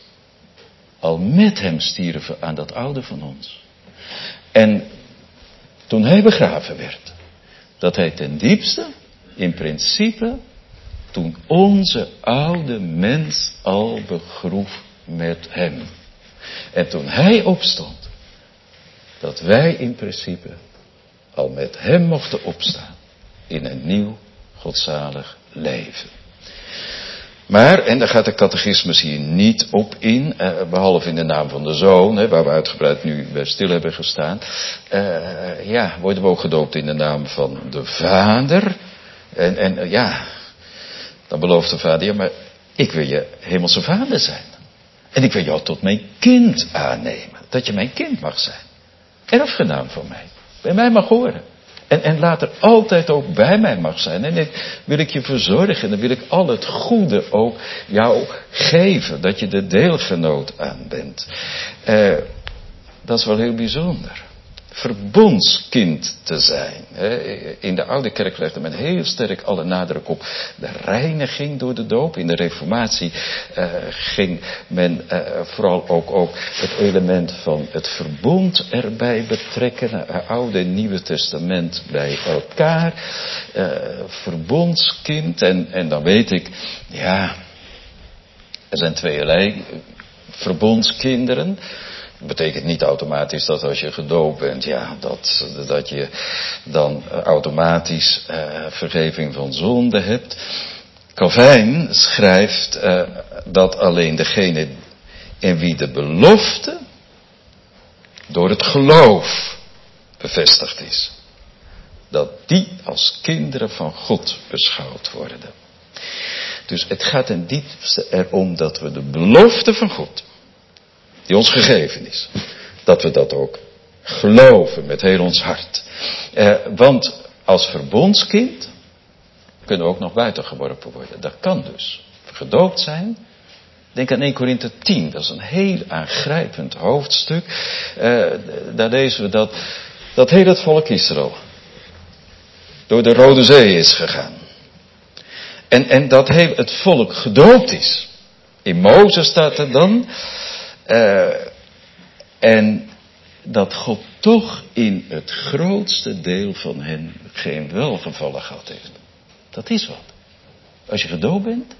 al met hem stierven aan dat oude van ons. En toen hij begraven werd, dat hij ten diepste in principe toen onze oude mens al begroef met hem. En toen hij opstond, dat wij in principe al met hem mochten opstaan in een nieuw godzalig leven. Maar, en daar gaat de catechismus hier niet op in, eh, behalve in de naam van de Zoon, hè, waar we uitgebreid nu bij stil hebben gestaan. Eh, ja, worden we ook gedoopt in de naam van de Vader. En, en uh, ja, dan belooft de Vader, ja, maar ik wil je hemelse Vader zijn. En ik wil jou tot mijn kind aannemen, dat je mijn kind mag zijn. Erfgenaam van mij. Bij mij mag horen. En, en later altijd ook bij mij mag zijn. En dan wil ik je verzorgen. En dan wil ik al het goede ook jou geven. Dat je er deelgenoot aan bent. Uh, dat is wel heel bijzonder. Verbondskind te zijn. In de oude kerk legde men heel sterk alle nadruk op de reiniging door de doop. In de reformatie uh, ging men uh, vooral ook, ook het element van het verbond erbij betrekken. Uh, oude en Nieuwe Testament bij elkaar. Uh, verbondskind. En, en dan weet ik, ja, er zijn tweeërlei verbondskinderen. Dat betekent niet automatisch dat als je gedoopt bent, ja, dat, dat je dan automatisch uh, vergeving van zonde hebt. Calvijn schrijft uh, dat alleen degene in wie de belofte door het geloof bevestigd is, dat die als kinderen van God beschouwd worden. Dus het gaat ten diepste erom dat we de belofte van God, die ons gegeven is, dat we dat ook geloven met heel ons hart. Eh, want als verbondskind kunnen we ook nog buiten geworpen worden. Dat kan dus. Gedoopt zijn. Denk aan Eerste Korinthe tien. Dat is een heel aangrijpend hoofdstuk. Eh, daar lezen we dat, dat heel het volk Israël door de Rode Zee is gegaan. En, en dat heel het volk gedoopt is. In Mozes staat er dan. Uh, en dat God toch in het grootste deel van hen geen welgevallen gehad heeft. Dat is wat. Als je gedoopt bent.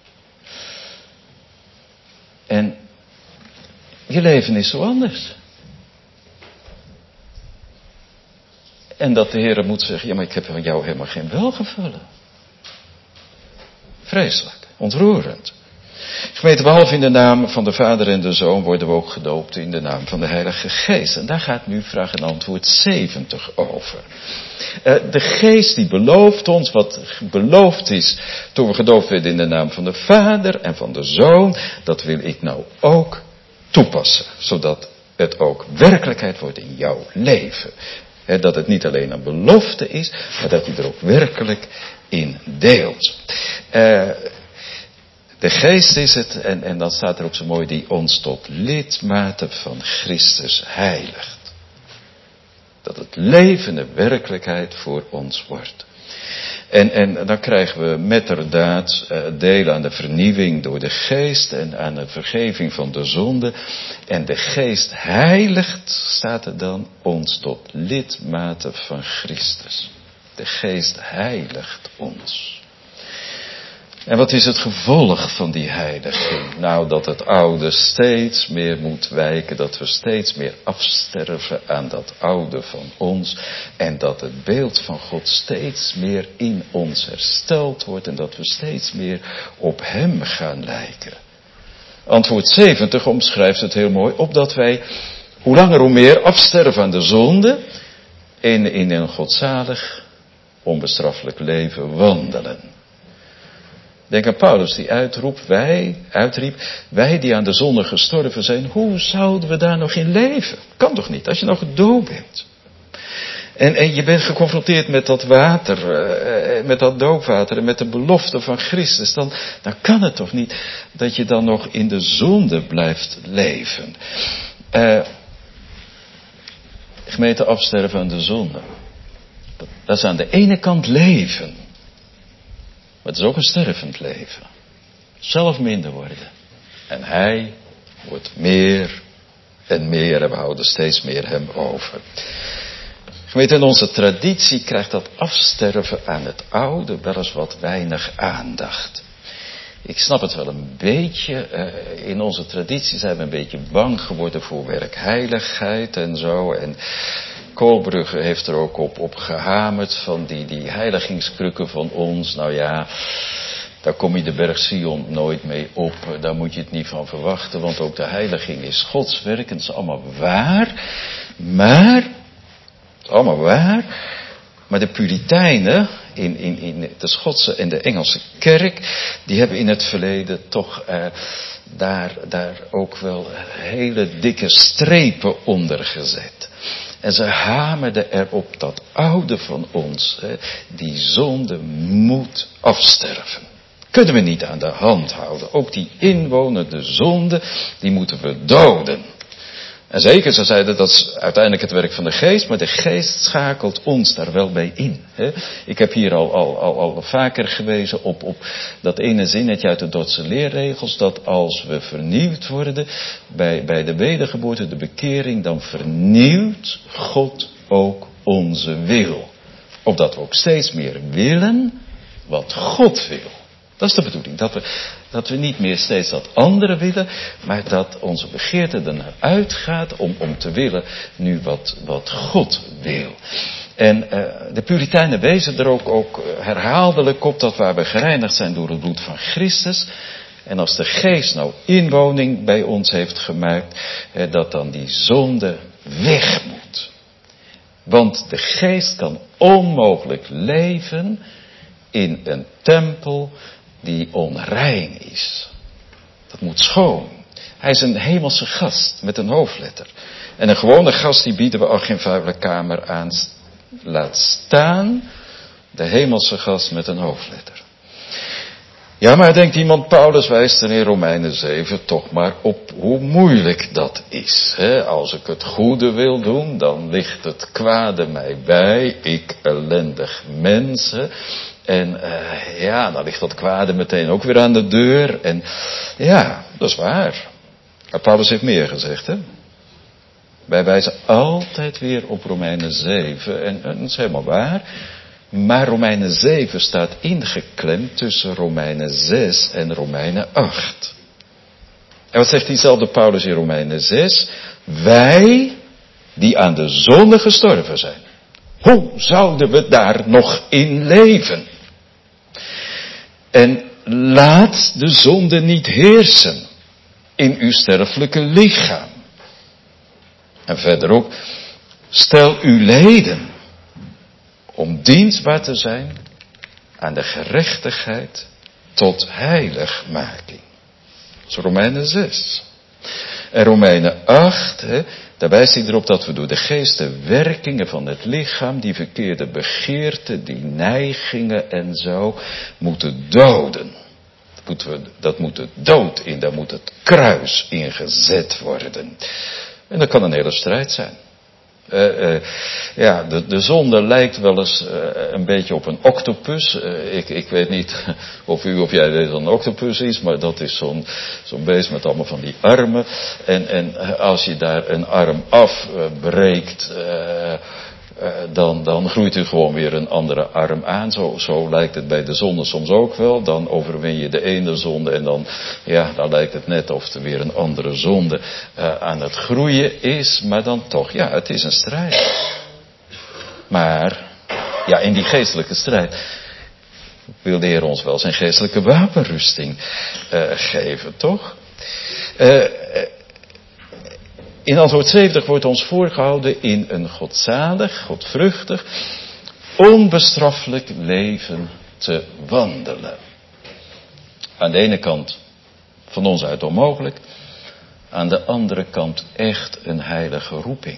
En je leven is zo anders. En dat de Heer moet zeggen, ja maar ik heb van jou helemaal geen welgevallen. Vreselijk, ontroerend. Gemeente, behalve in de naam van de Vader en de Zoon worden we ook gedoopt in de naam van de Heilige Geest. En daar gaat nu vraag en antwoord zeventig over. Uh, de Geest die belooft ons wat beloofd is toen we gedoopt werden in de naam van de Vader en van de Zoon. Dat wil ik nou ook toepassen. Zodat het ook werkelijkheid wordt in jouw leven. He, dat het niet alleen een belofte is, maar dat je er ook werkelijk in deelt. Uh, De Geest is het, en, en dan staat er ook zo mooi, die ons tot lidmaten van Christus heiligt. Dat het levende werkelijkheid voor ons wordt. En, en dan krijgen we metterdaad uh, deel aan de vernieuwing door de Geest en aan de vergeving van de zonde. En de Geest heiligt, staat er dan, ons tot lidmaten van Christus. De Geest heiligt ons. En wat is het gevolg van die heiliging? Nou, dat het oude steeds meer moet wijken, dat we steeds meer afsterven aan dat oude van ons. En dat het beeld van God steeds meer in ons hersteld wordt en dat we steeds meer op Hem gaan lijken. Antwoord zeventig omschrijft het heel mooi, opdat wij hoe langer hoe meer afsterven aan de zonde en in een godzalig, onbestraffelijk leven wandelen. Denk aan Paulus die uitroept, wij, uitriep, wij die aan de zonde gestorven zijn, hoe zouden we daar nog in leven? Kan toch niet, als je nog gedoopt bent. En, en je bent geconfronteerd met dat water, uh, met dat doopwater en met de belofte van Christus, dan, dan kan het toch niet dat je dan nog in de zonde blijft leven. Uh, gemeente afsterven aan de zonde. Dat, dat is aan de ene kant leven. Maar het is ook een stervend leven. Zelf minder worden. En hij wordt meer en meer en we houden steeds meer hem over. Gemeente, in onze traditie krijgt dat afsterven aan het oude wel eens wat weinig aandacht. Ik snap het wel een beetje. Uh, in onze traditie zijn we een beetje bang geworden voor werkheiligheid en zo. En Koolbrugge heeft er ook op, op gehamerd van die, die heiligingskrukken van ons. Nou ja, daar kom je de berg Sion nooit mee op. Daar moet je het niet van verwachten, want ook de heiliging is Gods werk. En het is allemaal waar. Maar, het is allemaal waar. Maar de Puritijnen in, in, in de Schotse en de Engelse kerk, die hebben in het verleden toch uh, daar, daar ook wel hele dikke strepen onder gezet. En ze hamerden erop dat oude van ons, hè, die zonde moet afsterven. Kunnen we niet aan de hand houden. Ook die inwonende zonde, die moeten we doden. En zeker, ze zeiden, dat is uiteindelijk het werk van de geest, maar de geest schakelt ons daar wel bij in. Hè? Ik heb hier al, al, al, al vaker gewezen op, op dat ene zinnetje uit de Dordtse leerregels, dat als we vernieuwd worden bij, bij de wedergeboorte, de bekering, dan vernieuwt God ook onze wil. Opdat we ook steeds meer willen wat God wil. Dat is de bedoeling, dat we, dat we niet meer steeds dat andere willen, maar dat onze begeerte er naar uitgaat om, om te willen nu wat, wat God wil. En uh, de Puritijnen wezen er ook, ook herhaaldelijk op dat waar we gereinigd zijn door het bloed van Christus, en als de geest nou inwoning bij ons heeft gemaakt, uh, dat dan die zonde weg moet. Want de geest kan onmogelijk leven in een tempel die onrein is. Dat moet schoon. Hij is een hemelse gast met een hoofdletter. En een gewone gast die bieden we al geen vuile kamer aan. Laat staan de hemelse gast met een hoofdletter. Ja, maar denkt iemand, Paulus wijst er in Romeinen zeven toch maar op hoe moeilijk dat is. Hè? Als ik het goede wil doen, dan ligt het kwade mij bij. Ik ellendig mensen. En uh, ja, dan ligt dat kwade meteen ook weer aan de deur. En ja, dat is waar. Maar Paulus heeft meer gezegd, hè. Wij wijzen altijd weer op Romeinen zeven. En, en dat is helemaal waar. Maar Romeinen zeven staat ingeklemd tussen Romeinen zes en Romeinen acht. En wat zegt diezelfde Paulus in Romeinen zes? Wij die aan de zonde gestorven zijn. Hoe zouden we daar nog in leven? En laat de zonde niet heersen in uw sterfelijke lichaam. En verderop, stel uw leden om dienstbaar te zijn aan de gerechtigheid tot heiligmaking. Dat is Romeinen zes. En Romeinen acht, hè, daar wijst hij erop dat we door de geest de werkingen van het lichaam, die verkeerde begeerten, die neigingen en zo, moeten doden. Dat moet, we, dat moet de dood in, daar moet het kruis in gezet worden. En dat kan een hele strijd zijn. Uh, uh, ja, de, de zonde lijkt wel eens uh, een beetje op een octopus. Uh, ik, ik weet niet of u of jij weet wat een octopus is, maar dat is zo'n, zo'n beest met allemaal van die armen. En, en uh, als je daar een arm afbreekt, uh, uh, dan, dan groeit er gewoon weer een andere arm aan. Zo, zo lijkt het bij de zonde soms ook wel. Dan overwin je de ene zonde en dan, ja, dan lijkt het net of er weer een andere zonde uh, aan het groeien is. Maar dan toch, ja, het is een strijd. Maar, ja, in die geestelijke strijd wil de Heer ons wel zijn geestelijke wapenrusting uh, geven, toch? Uh, In antwoord zeventig wordt ons voorgehouden in een godzalig, godvruchtig, onbestraffelijk leven te wandelen. Aan de ene kant van ons uit onmogelijk, aan de andere kant echt een heilige roeping.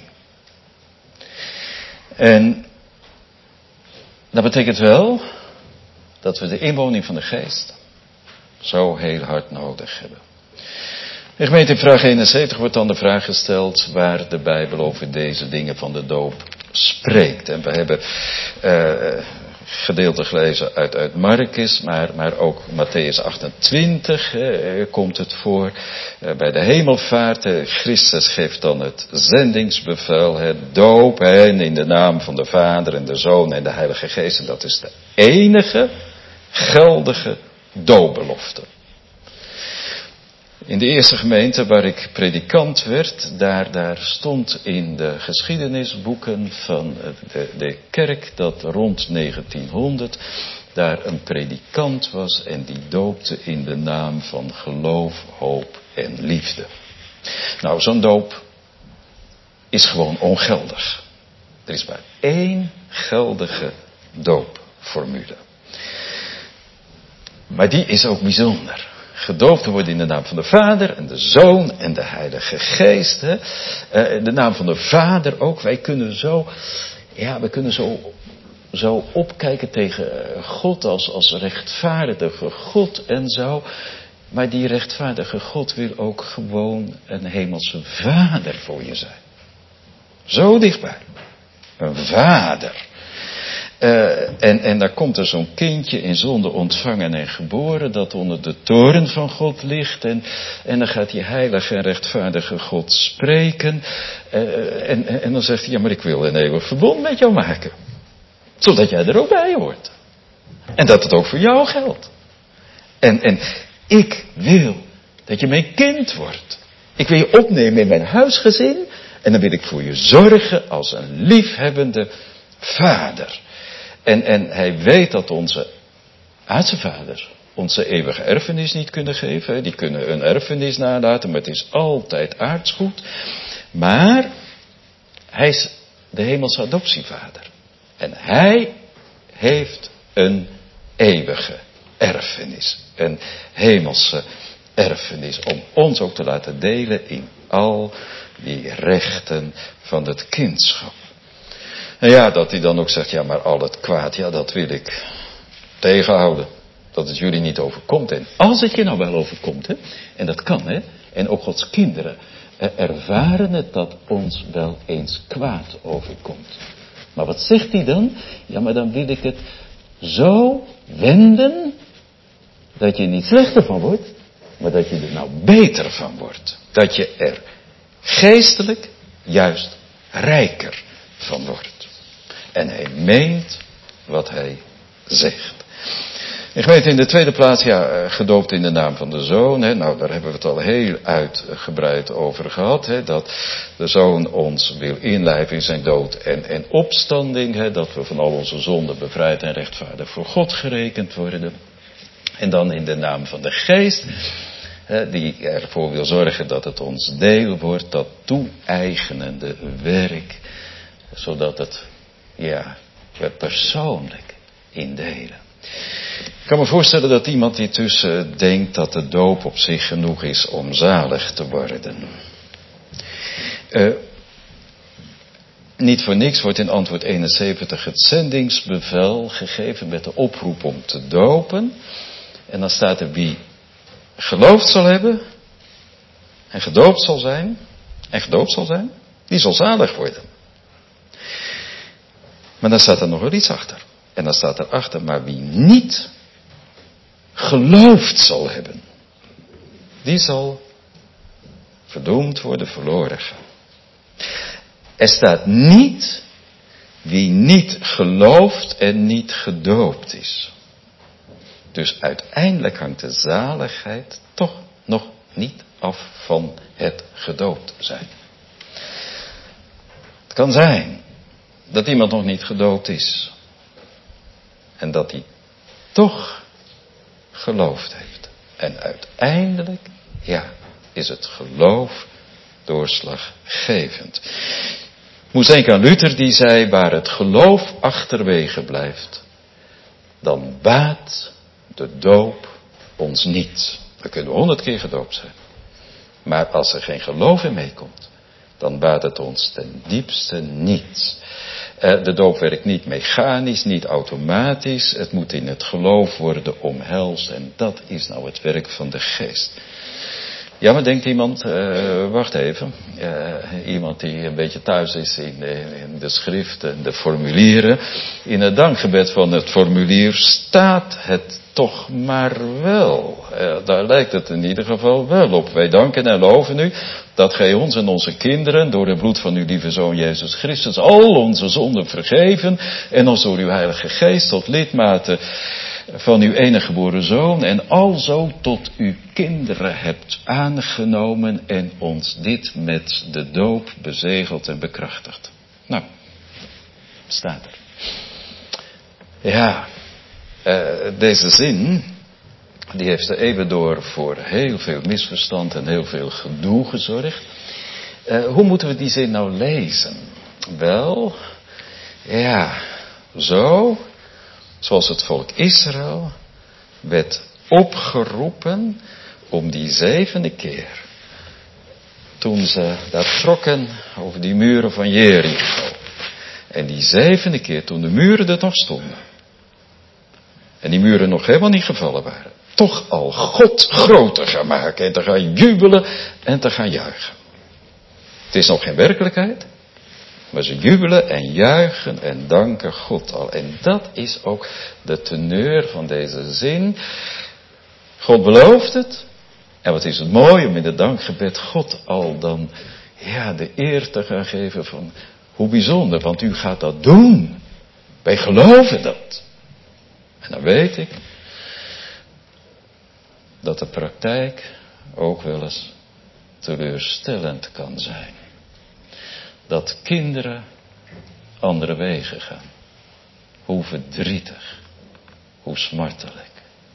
En dat betekent wel dat we de inwoning van de geest zo heel hard nodig hebben. In gemeente in vraag eenenzeventig wordt dan de vraag gesteld waar de Bijbel over deze dingen van de doop spreekt. En we hebben uh, gedeelte gelezen uit, uit Markus, maar, maar ook Matthäus achtentwintig uh, komt het voor. Uh, bij de hemelvaart, uh, Christus geeft dan het zendingsbevel, het doop hen in de naam van de Vader en de Zoon en de Heilige Geest. En dat is de enige geldige doopbelofte. In de eerste gemeente waar ik predikant werd, daar, daar stond in de geschiedenisboeken van de, de kerk dat rond negentienhonderd daar een predikant was en die doopte in de naam van geloof, hoop en liefde. Nou, zo'n doop is gewoon ongeldig. Er is maar één geldige doopformule. Maar die is ook bijzonder. gedoopt te worden in de naam van de Vader en de Zoon en de Heilige Geest. Hè. Uh, de naam van de Vader ook. Wij kunnen zo, ja, we kunnen zo, zo opkijken tegen God als, als rechtvaardige God en zo. Maar die rechtvaardige God wil ook gewoon een hemelse Vader voor je zijn. Zo dichtbij. Een vader. Uh, en, en daar komt er zo'n kindje in zonde ontvangen en geboren, dat onder de toren van God ligt. En, en dan gaat die heilige en rechtvaardige God spreken. Uh, en, en dan zegt hij, ja, maar ik wil een eeuwig verbond met jou maken. Zodat jij er ook bij hoort. En dat het ook voor jou geldt. En, en ik wil dat je mijn kind wordt. Ik wil je opnemen in mijn huisgezin. En dan wil ik voor je zorgen als een liefhebbende vader. En, en hij weet dat onze aardse vaders onze eeuwige erfenis niet kunnen geven. Die kunnen een erfenis nalaten, maar het is altijd aardsgoed. Maar hij is de hemelse adoptievader. En hij heeft een eeuwige erfenis. Een hemelse erfenis. Om ons ook te laten delen in al die rechten van het kindschap. En ja, dat hij dan ook zegt, ja, maar al het kwaad, ja, dat wil ik tegenhouden. Dat het jullie niet overkomt. En als het je nou wel overkomt, hè, en dat kan, hè, en ook Gods kinderen ervaren het dat ons wel eens kwaad overkomt. Maar wat zegt hij dan? Ja, maar dan wil ik het zo wenden, dat je er niet slechter van wordt, maar dat je er nou beter van wordt. Dat je er geestelijk juist rijker van wordt. En hij meent wat hij zegt. En gemeente, in de tweede plaats, ja, gedoopt in de naam van de Zoon. Hè, nou, daar hebben we het al heel uitgebreid over gehad. Hè, dat de Zoon ons wil inlijven in zijn dood en, en opstanding. Hè, dat we van al onze zonden bevrijd en rechtvaardig voor God gerekend worden. En dan in de naam van de Geest. Hè, die ervoor wil zorgen dat het ons deel wordt. Dat toe-eigenende werk. Zodat het, ja, we persoonlijk indelen. Ik kan me voorstellen dat iemand die tussen denkt dat de doop op zich genoeg is om zalig te worden. Uh, niet voor niks wordt in antwoord eenenzeventig het zendingsbevel gegeven met de oproep om te dopen. En dan staat er wie geloofd zal hebben en gedoopt zal zijn en gedoopt zal zijn, die zal zalig worden. Maar dan staat er nog wel iets achter. En dan staat er achter, maar wie niet geloofd zal hebben, die zal verdoemd worden, verloren gaan. Er staat niet wie niet gelooft en niet gedoopt is. Dus uiteindelijk hangt de zaligheid toch nog niet af van het gedoopt zijn. Het kan zijn dat iemand nog niet gedoopt is. En dat hij toch geloofd heeft. En uiteindelijk, ja, is het geloof doorslaggevend. Ik moest denken aan Luther die zei, waar het geloof achterwege blijft, dan baat de doop ons niet. We kunnen honderd keer gedoopt zijn. Maar als er geen geloof in meekomt, dan baat het ons ten diepste niets. De doop werkt niet mechanisch, niet automatisch. Het moet in het geloof worden omhelst. En dat is nou het werk van de Geest. Ja, maar denkt iemand, uh, wacht even. Uh, iemand die een beetje thuis is in de, in de schrift en de formulieren. In het dankgebed van het formulier staat het toch maar wel. Uh, daar lijkt het in ieder geval wel op. Wij danken en loven u dat gij ons en onze kinderen door het bloed van uw lieve Zoon Jezus Christus al onze zonden vergeven en ons door uw Heilige Geest tot lidmaten van uw enige geboren Zoon en alzo tot uw kinderen hebt aangenomen en ons dit met de doop bezegeld en bekrachtigd. Nou, staat er. Ja, uh, deze zin, die heeft de eeuwen door voor heel veel misverstand en heel veel gedoe gezorgd. Uh, hoe moeten we die zin nou lezen? Wel, ja, zo, zoals het volk Israël werd opgeroepen om die zevende keer, toen ze daar trokken over die muren van Jericho. En die zevende keer, toen de muren er nog stonden. En die muren nog helemaal niet gevallen waren. Toch al God groter gaan maken en te gaan jubelen en te gaan juichen. Het is nog geen werkelijkheid. Maar ze jubelen en juichen en danken God al. En dat is ook de teneur van deze zin. God belooft het. En wat is het mooi om in het dankgebed God al dan ja, de eer te gaan geven van hoe bijzonder. Want u gaat dat doen. Wij geloven dat. En dan weet ik dat de praktijk ook wel eens teleurstellend kan zijn. Dat kinderen andere wegen gaan. Hoe verdrietig. Hoe smartelijk.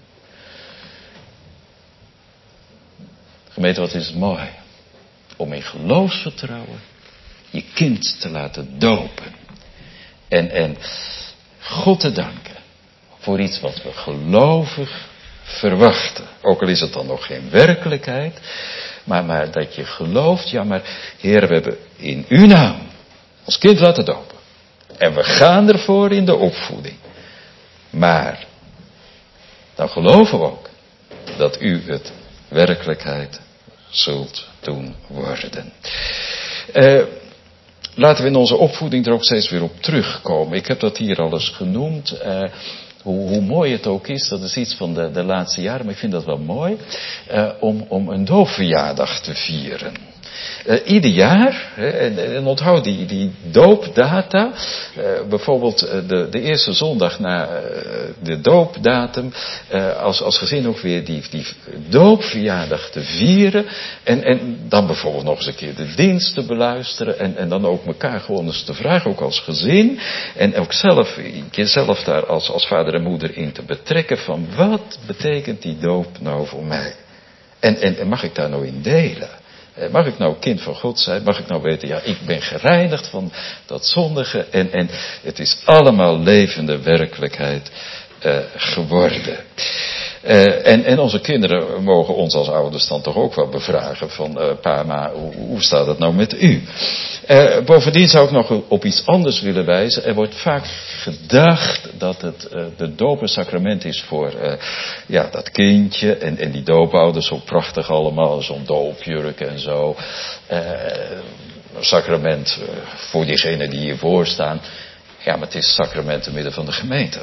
Gemeente, wat is het mooi. Om in geloofsvertrouwen je kind te laten dopen. En, en God te danken. Voor iets wat we gelovig verwachten. Ook al is het dan nog geen werkelijkheid. Maar, maar dat je gelooft, ja maar Heer, we hebben in uw naam ons kind laten dopen. En we gaan ervoor in de opvoeding. Maar dan geloven we ook dat u het werkelijkheid zult doen worden. Uh, laten we in onze opvoeding er ook steeds weer op terugkomen. Ik heb dat hier al eens genoemd. Uh, Hoe, hoe mooi het ook is, dat is iets van de, de laatste jaren, maar ik vind dat wel mooi, uh, om, om een doopverjaardag te vieren. Uh, ieder jaar, hè, en, en onthoud die, die doopdata, uh, bijvoorbeeld uh, de, de eerste zondag na uh, de doopdatum, uh, als, als gezin ook weer die, die doopverjaardag te vieren, en, en dan bijvoorbeeld nog eens een keer de dienst te beluisteren, en, en dan ook elkaar gewoon eens te vragen, ook als gezin, en ook zelf, jezelf daar als, als vader en moeder in te betrekken, van wat betekent die doop nou voor mij? En, en, en mag ik daar nou in delen? Mag ik nou kind van God zijn? Mag ik nou weten, ja, ik ben gereinigd van dat zondige. En, en het is allemaal levende werkelijkheid uh, geworden. Uh, en, en onze kinderen mogen ons als ouders dan toch ook wel bevragen van, uh, pa, ma, hoe, hoe staat het nou met u? Uh, bovendien zou ik nog op iets anders willen wijzen. Er wordt vaak gedacht dat het uh, de doop een sacrament is voor uh, ja, dat kindje. En, en die doopouders zo prachtig allemaal, zo'n doopjurk en zo. Uh, een sacrament uh, voor diegenen die hiervoor staan. Ja, maar het is sacrament te midden van de gemeente.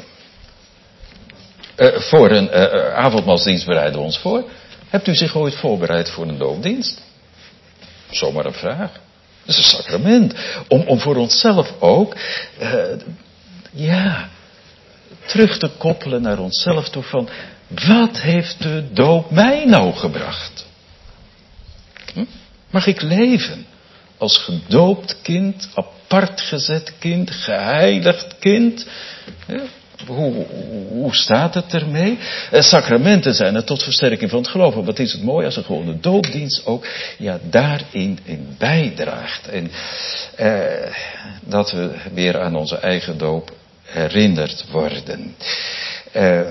Uh, voor een uh, avondmaalsdienst bereiden we ons voor. Hebt u zich ooit voorbereid voor een doopdienst? Zomaar een vraag. Dat is een sacrament. Om, om voor onszelf ook, uh, ja, terug te koppelen naar onszelf toe van, wat heeft de doop mij nou gebracht? Hm? Mag ik leven als gedoopt kind, apart gezet kind, geheiligd kind? Ja. Hoe, hoe staat het ermee? Eh, sacramenten zijn er tot versterking van het geloof. Wat is het mooi als een gewone doopdienst ook ja, daarin in bijdraagt. En eh, dat we weer aan onze eigen doop herinnerd worden. Eh,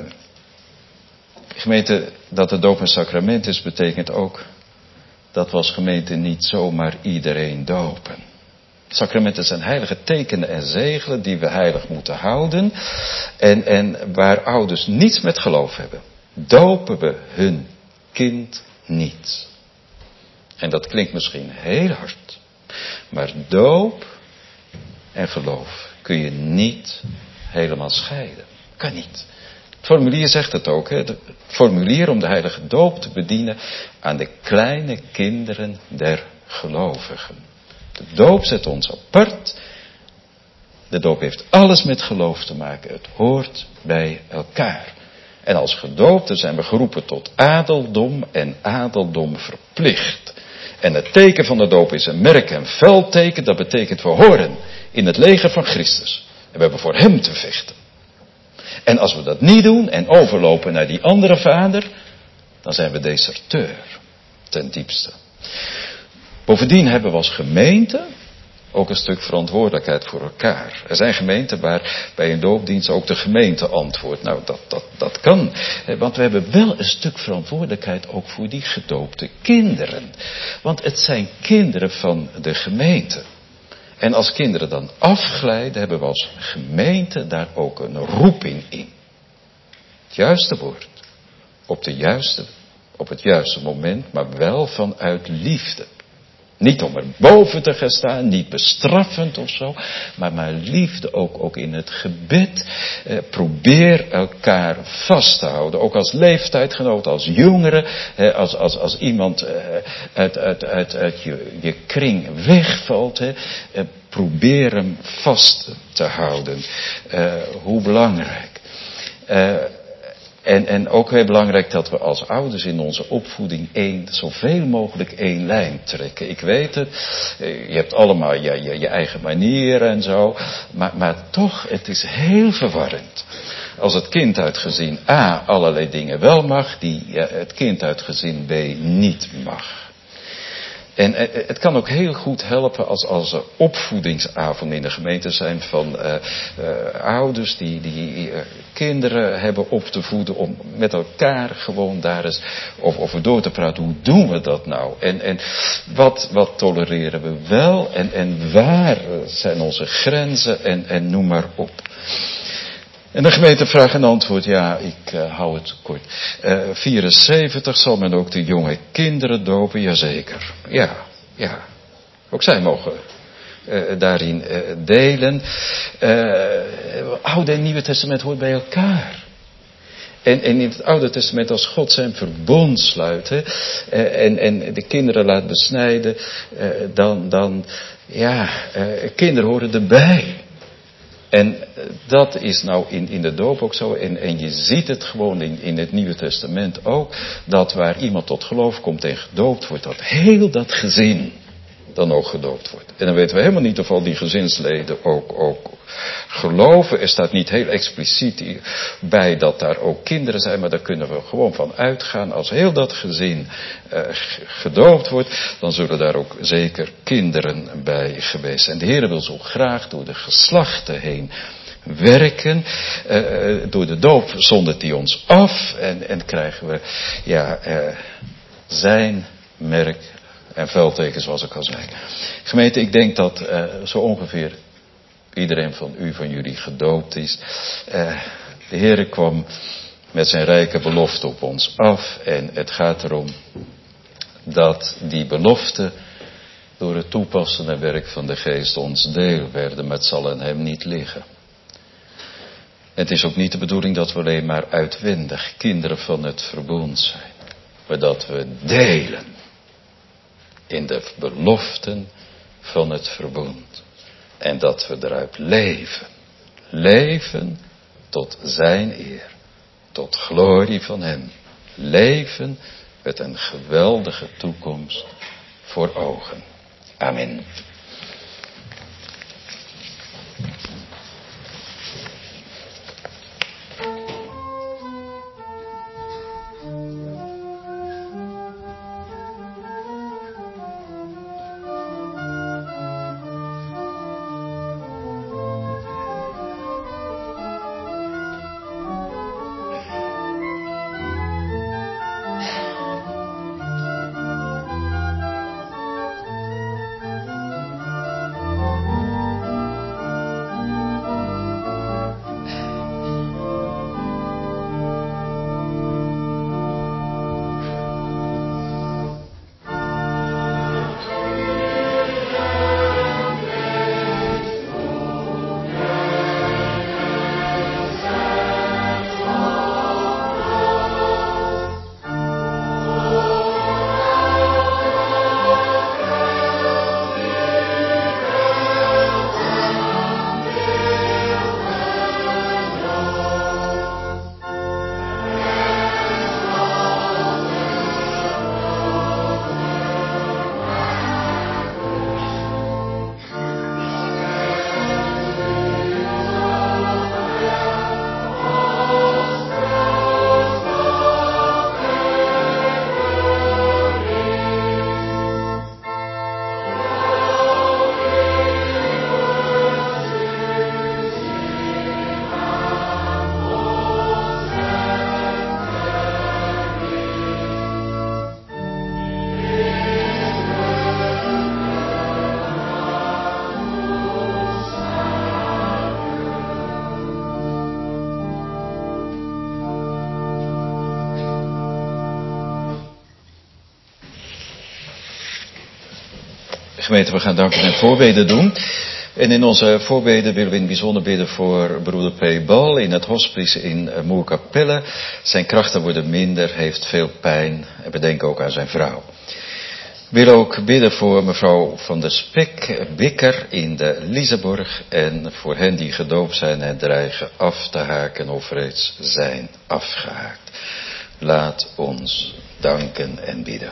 gemeente, dat de doop een sacrament is, betekent ook dat we als gemeente niet zomaar iedereen dopen. Sacramenten zijn heilige tekenen en zegelen die we heilig moeten houden. En, en waar ouders niets met geloof hebben, dopen we hun kind niet. En dat klinkt misschien heel hard. Maar doop en geloof kun je niet helemaal scheiden. Kan niet. Het formulier zegt het ook. Hè? Het formulier om de heilige doop te bedienen aan de kleine kinderen der gelovigen. De doop zet ons apart. De doop heeft alles met geloof te maken. Het hoort bij elkaar. En als gedoopten zijn we geroepen tot adeldom en adeldom verplicht. En het teken van de doop is een merk- en veldteken. Dat betekent we horen in het leger van Christus. En we hebben voor hem te vechten. En als we dat niet doen en overlopen naar die andere vader, dan zijn we deserteur ten diepste. Bovendien hebben we als gemeente ook een stuk verantwoordelijkheid voor elkaar. Er zijn gemeenten waar bij een doopdienst ook de gemeente antwoordt. Nou, dat, dat, dat kan. Want we hebben wel een stuk verantwoordelijkheid ook voor die gedoopte kinderen. Want het zijn kinderen van de gemeente. En als kinderen dan afglijden, hebben we als gemeente daar ook een roeping in. Het juiste woord. Op, de juiste, op het juiste moment, maar wel vanuit liefde. Niet om er boven te gaan staan, niet bestraffend of zo, maar maar liefde ook, ook in het gebed. Eh, probeer elkaar vast te houden, ook als leeftijdgenoot, als jongeren, eh, als, als, als iemand eh, uit, uit, uit, uit je, je kring wegvalt. Eh, eh, probeer hem vast te houden. Eh, hoe belangrijk. Eh, En, en ook heel belangrijk dat we als ouders in onze opvoeding één, zoveel mogelijk één lijn trekken. Ik weet het, je hebt allemaal je, je, je eigen manieren en zo, maar, maar toch, het is heel verwarrend. Als het kind uit gezin A allerlei dingen wel mag, die het kind uit gezin B niet mag. En het kan ook heel goed helpen als, als er opvoedingsavonden in de gemeente zijn van uh, uh, ouders die, die uh, kinderen hebben op te voeden om met elkaar gewoon daar eens over, over door te praten. Hoe doen we dat nou? En, en wat, wat tolereren we wel? En, en waar zijn onze grenzen? En, en noem maar op. En de gemeente vraag en antwoord, ja, ik uh, hou het kort. Uh, vierenzeventig zal men ook de jonge kinderen dopen, jazeker. Ja, ja. Ook zij mogen uh, daarin uh, delen. Uh, Oude en Nieuwe Testament hoort bij elkaar. En, en in het Oude Testament als God zijn verbond sluit, hè, uh, en, en de kinderen laat besnijden, uh, dan, dan, ja, uh, kinderen horen erbij. En dat is nou in, in de doop ook zo. En, en je ziet het gewoon in, in het Nieuwe Testament ook. Dat waar iemand tot geloof komt en gedoopt wordt. Dat heel dat gezin dan ook gedoopt wordt. En dan weten we helemaal niet of al die gezinsleden ook, ook geloven. Er staat niet heel expliciet bij dat daar ook kinderen zijn. Maar daar kunnen we gewoon van uitgaan. Als heel dat gezin uh, gedoopt wordt. Dan zullen daar ook zeker kinderen bij geweest zijn. De Heer wil zo graag door de geslachten heen werken. Uh, door de doop zondert hij ons af. En, en krijgen we ja, uh, zijn merk en vuilteken zoals ik al zei. Gemeente, ik denk dat uh, zo ongeveer iedereen van u, van jullie gedoopt is. Uh, de Heer kwam met zijn rijke belofte op ons af. En het gaat erom dat die belofte door het toepassende werk van de Geest ons deel werden. Maar het zal aan hem niet liggen. Het is ook niet de bedoeling dat we alleen maar uitwendig kinderen van het verbond zijn. Maar dat we delen in de beloften van het verbond. En dat we eruit leven. Leven tot zijn eer. Tot glorie van hem. Leven met een geweldige toekomst voor ogen. Amen. Gemeente, we gaan danken en voorbeden doen. En in onze voorbeden willen we in het bijzonder bidden voor broeder P. Bal in het hospice in Moerkapelle. Zijn krachten worden minder, heeft veel pijn en we denken ook aan zijn vrouw. We willen ook bidden voor mevrouw van der Spek, Bikker in de Liseborg en voor hen die gedoopt zijn en dreigen af te haken of reeds zijn afgehaakt. Laat ons danken en bidden.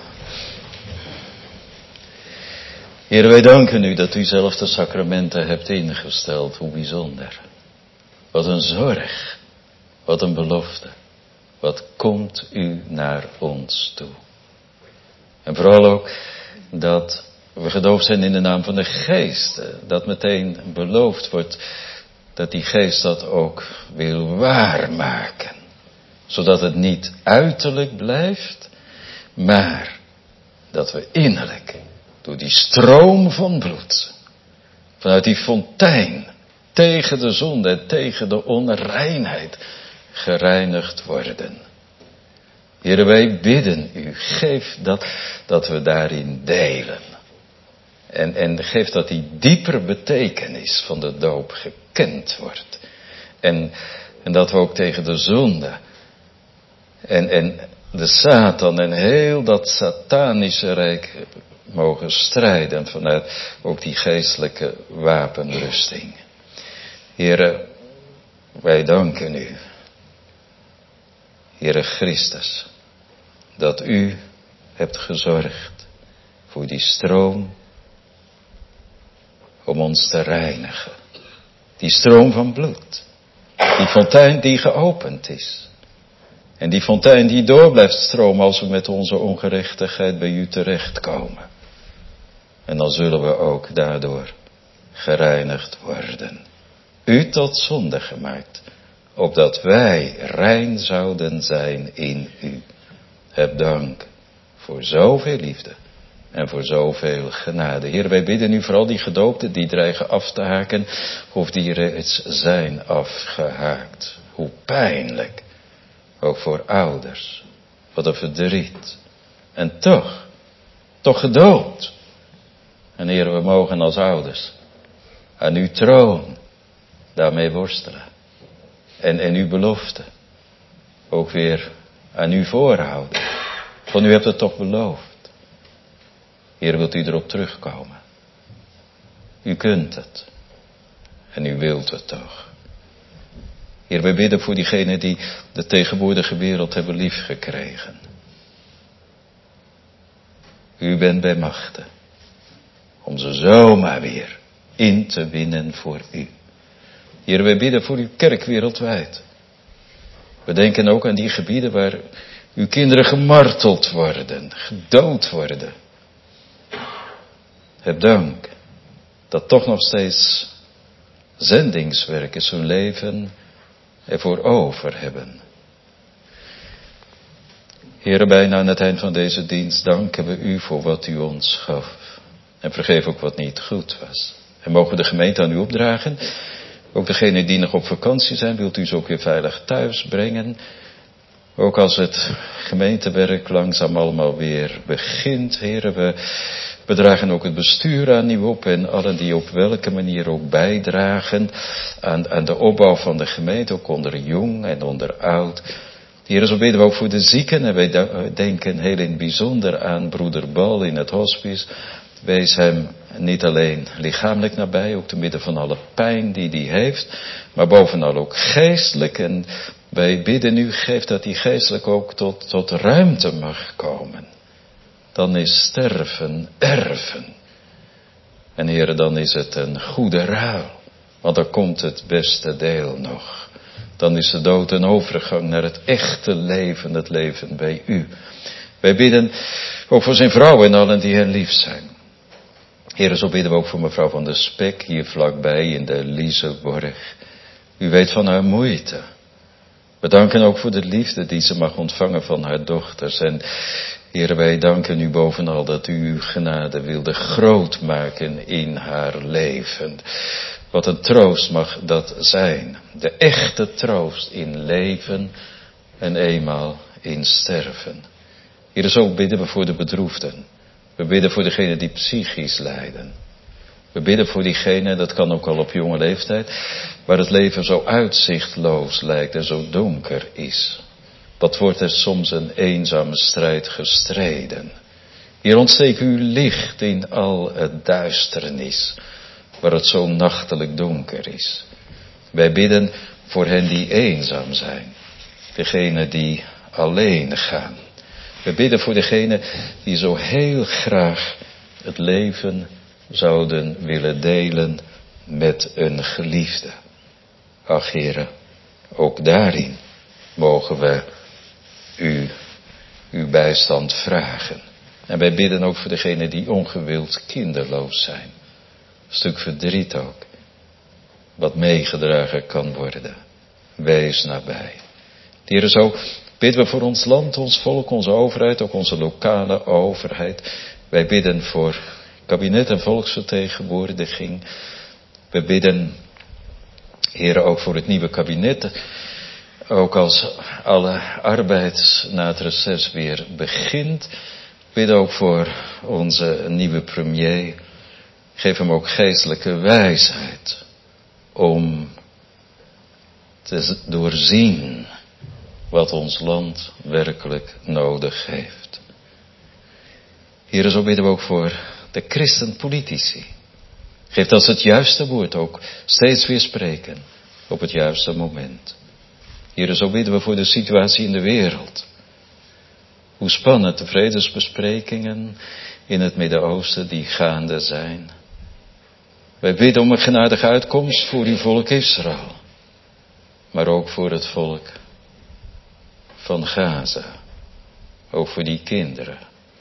Heer, wij danken u dat u zelf de sacramenten hebt ingesteld. Hoe bijzonder. Wat een zorg. Wat een belofte. Wat komt u naar ons toe. En vooral ook dat we gedoopt zijn in de naam van de Geest. Dat meteen beloofd wordt dat die Geest dat ook wil waarmaken. Zodat het niet uiterlijk blijft, maar dat we innerlijk door die stroom van bloed, vanuit die fontein, tegen de zonde en tegen de onreinheid gereinigd worden. Heere, wij bidden u, geef dat, dat we daarin delen. En, en geef dat die diepere betekenis van de doop gekend wordt. En, en dat we ook tegen de zonde en, en de Satan en heel dat satanische rijk mogen strijden vanuit ook die geestelijke wapenrusting. Heere, wij danken u, Heere Christus, dat u hebt gezorgd voor die stroom om ons te reinigen. Die stroom van bloed. Die fontein die geopend is. En die fontein die door blijft stromen als we met onze ongerechtigheid bij u terechtkomen. En dan zullen we ook daardoor gereinigd worden. U tot zonde gemaakt, opdat wij rein zouden zijn in u. Heb dank voor zoveel liefde en voor zoveel genade. Heer, wij bidden u vooral die gedoopten die dreigen af te haken, of die reeds zijn afgehaakt. Hoe pijnlijk, ook voor ouders. Wat een verdriet. En toch, toch gedoopt. En Heer, we mogen als ouders aan uw troon daarmee worstelen. En, en uw belofte ook weer aan u voorhouden. Van u hebt het toch beloofd. Heer, wilt u erop terugkomen? U kunt het. En u wilt het toch. Heer, wij bidden voor diegenen die de tegenwoordige wereld hebben liefgekregen. U bent bij machten om ze zomaar weer in te winnen voor u. Heer, wij bidden voor uw kerk wereldwijd. We denken ook aan die gebieden waar uw kinderen gemarteld worden, gedood worden. Heb dank dat toch nog steeds zendingswerkers hun leven ervoor over hebben. Heer, bijna aan het eind van deze dienst danken we u voor wat u ons gaf. En vergeef ook wat niet goed was. En mogen we de gemeente aan u opdragen. Ook degenen die nog op vakantie zijn, wilt u ze ook weer veilig thuis brengen. Ook als het gemeentewerk langzaam allemaal weer begint, heren, we, we dragen ook het bestuur aan u op en allen die op welke manier ook bijdragen aan, aan de opbouw van de gemeente, ook onder jong en onder oud. Heren, zo bidden we ook voor de zieken en wij denken heel in het bijzonder aan broeder Bal in het hospice. Wees hem niet alleen lichamelijk nabij, ook te midden van alle pijn die hij heeft, maar bovenal ook geestelijk. En wij bidden u, geef dat hij geestelijk ook tot, tot ruimte mag komen. Dan is sterven erven. En heren, dan is het een goede ruil, want dan komt het beste deel nog. Dan is de dood een overgang naar het echte leven, het leven bij u. Wij bidden ook voor zijn vrouw en allen die hen lief zijn. Heren, zo bidden we ook voor mevrouw van der Spek, hier vlakbij in de Liseborg. U weet van haar moeite. We danken ook voor de liefde die ze mag ontvangen van haar dochters. En heren, wij danken u bovenal dat u uw genade wilde groot maken in haar leven. Wat een troost mag dat zijn. De echte troost in leven en eenmaal in sterven. Heren, zo bidden we voor de bedroefden. We bidden voor degenen die psychisch lijden. We bidden voor diegenen, dat kan ook al op jonge leeftijd, waar het leven zo uitzichtloos lijkt en zo donker is. Wat wordt er soms een eenzame strijd gestreden. Hier ontsteek uw licht in al het duisternis, waar het zo nachtelijk donker is. Wij bidden voor hen die eenzaam zijn, degenen die alleen gaan. We bidden voor degenen die zo heel graag het leven zouden willen delen met een geliefde. Ach Heere, ook daarin mogen we u uw bijstand vragen. En wij bidden ook voor degenen die ongewild kinderloos zijn. Een stuk verdriet ook, wat meegedragen kan worden. Wees nabij. Heere, zo bidden we voor ons land, ons volk, onze overheid, ook onze lokale overheid. Wij bidden voor kabinet en volksvertegenwoordiging. We bidden, Heere, ook voor het nieuwe kabinet. Ook als alle arbeid na het reces weer begint. We bidden ook voor onze nieuwe premier. Geef hem ook geestelijke wijsheid om te doorzien wat ons land werkelijk nodig heeft. Heere, zo bidden we ook voor de christenpolitici. Geef dat ze het juiste woord ook steeds weer spreken op het juiste moment. Heere, zo bidden we voor de situatie in de wereld. Hoe spannend de vredesbesprekingen in het Midden-Oosten die gaande zijn. Wij bidden om een genadige uitkomst voor uw volk Israël. Maar ook voor het volk van Gaza. Ook voor die kinderen.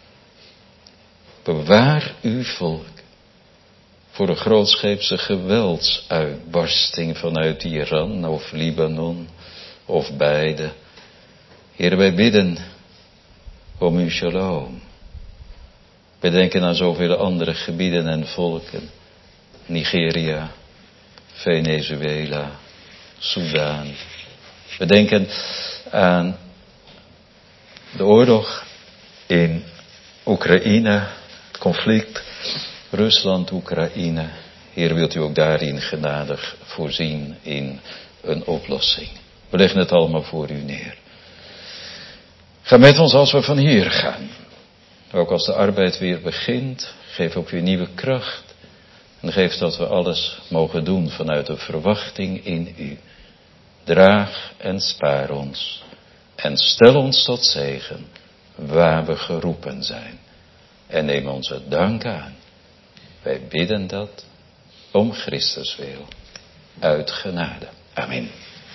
Bewaar uw volk voor een grootscheepse geweldsuitbarsting vanuit Iran of Libanon of beide. Heer, wij bidden om uw shalom. We denken aan zoveel andere gebieden en volken. Nigeria, Venezuela, Soudaan. We denken aan de oorlog in Oekraïne, het conflict Rusland-Oekraïne. Heer, wilt u ook daarin genadig voorzien in een oplossing. We leggen het allemaal voor u neer. Ga met ons als we van hier gaan. Ook als de arbeid weer begint, geef ook weer nieuwe kracht. En geef dat we alles mogen doen vanuit de verwachting in u. Draag en spaar ons. En stel ons tot zegen waar we geroepen zijn. En neem onze dank aan. Wij bidden dat om Christus wil. Uit genade. Amen.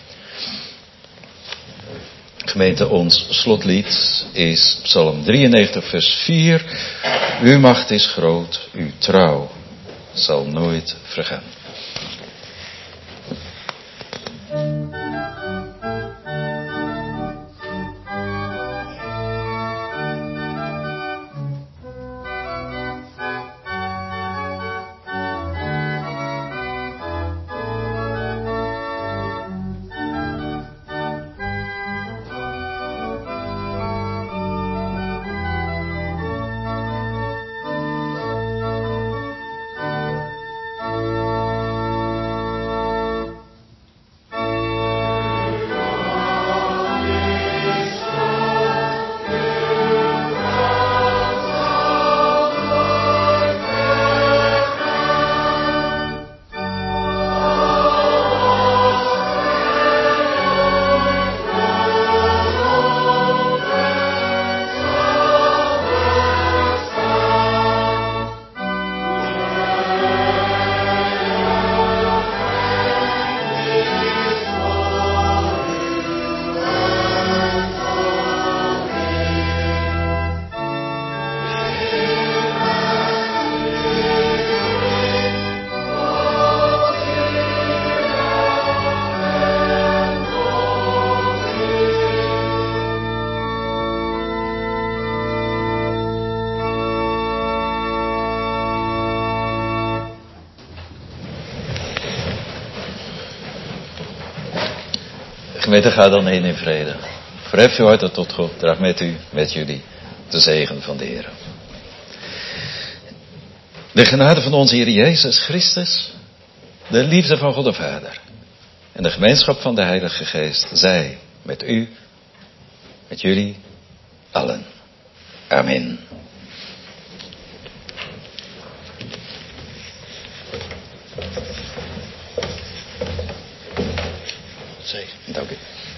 Gemeente, ons slotlied is Psalm drieënnegentig vers vier. Uw macht is groot, uw trouw zal nooit vergaan. Gemeente, ga dan heen in vrede. Verhef uw hart tot God. Draag met u, met jullie, de zegen van de Heer. De genade van onze Heer Jezus Christus, de liefde van God de Vader en de gemeenschap van de Heilige Geest zij met u, met jullie allen. Amen. Zegen. Dank u.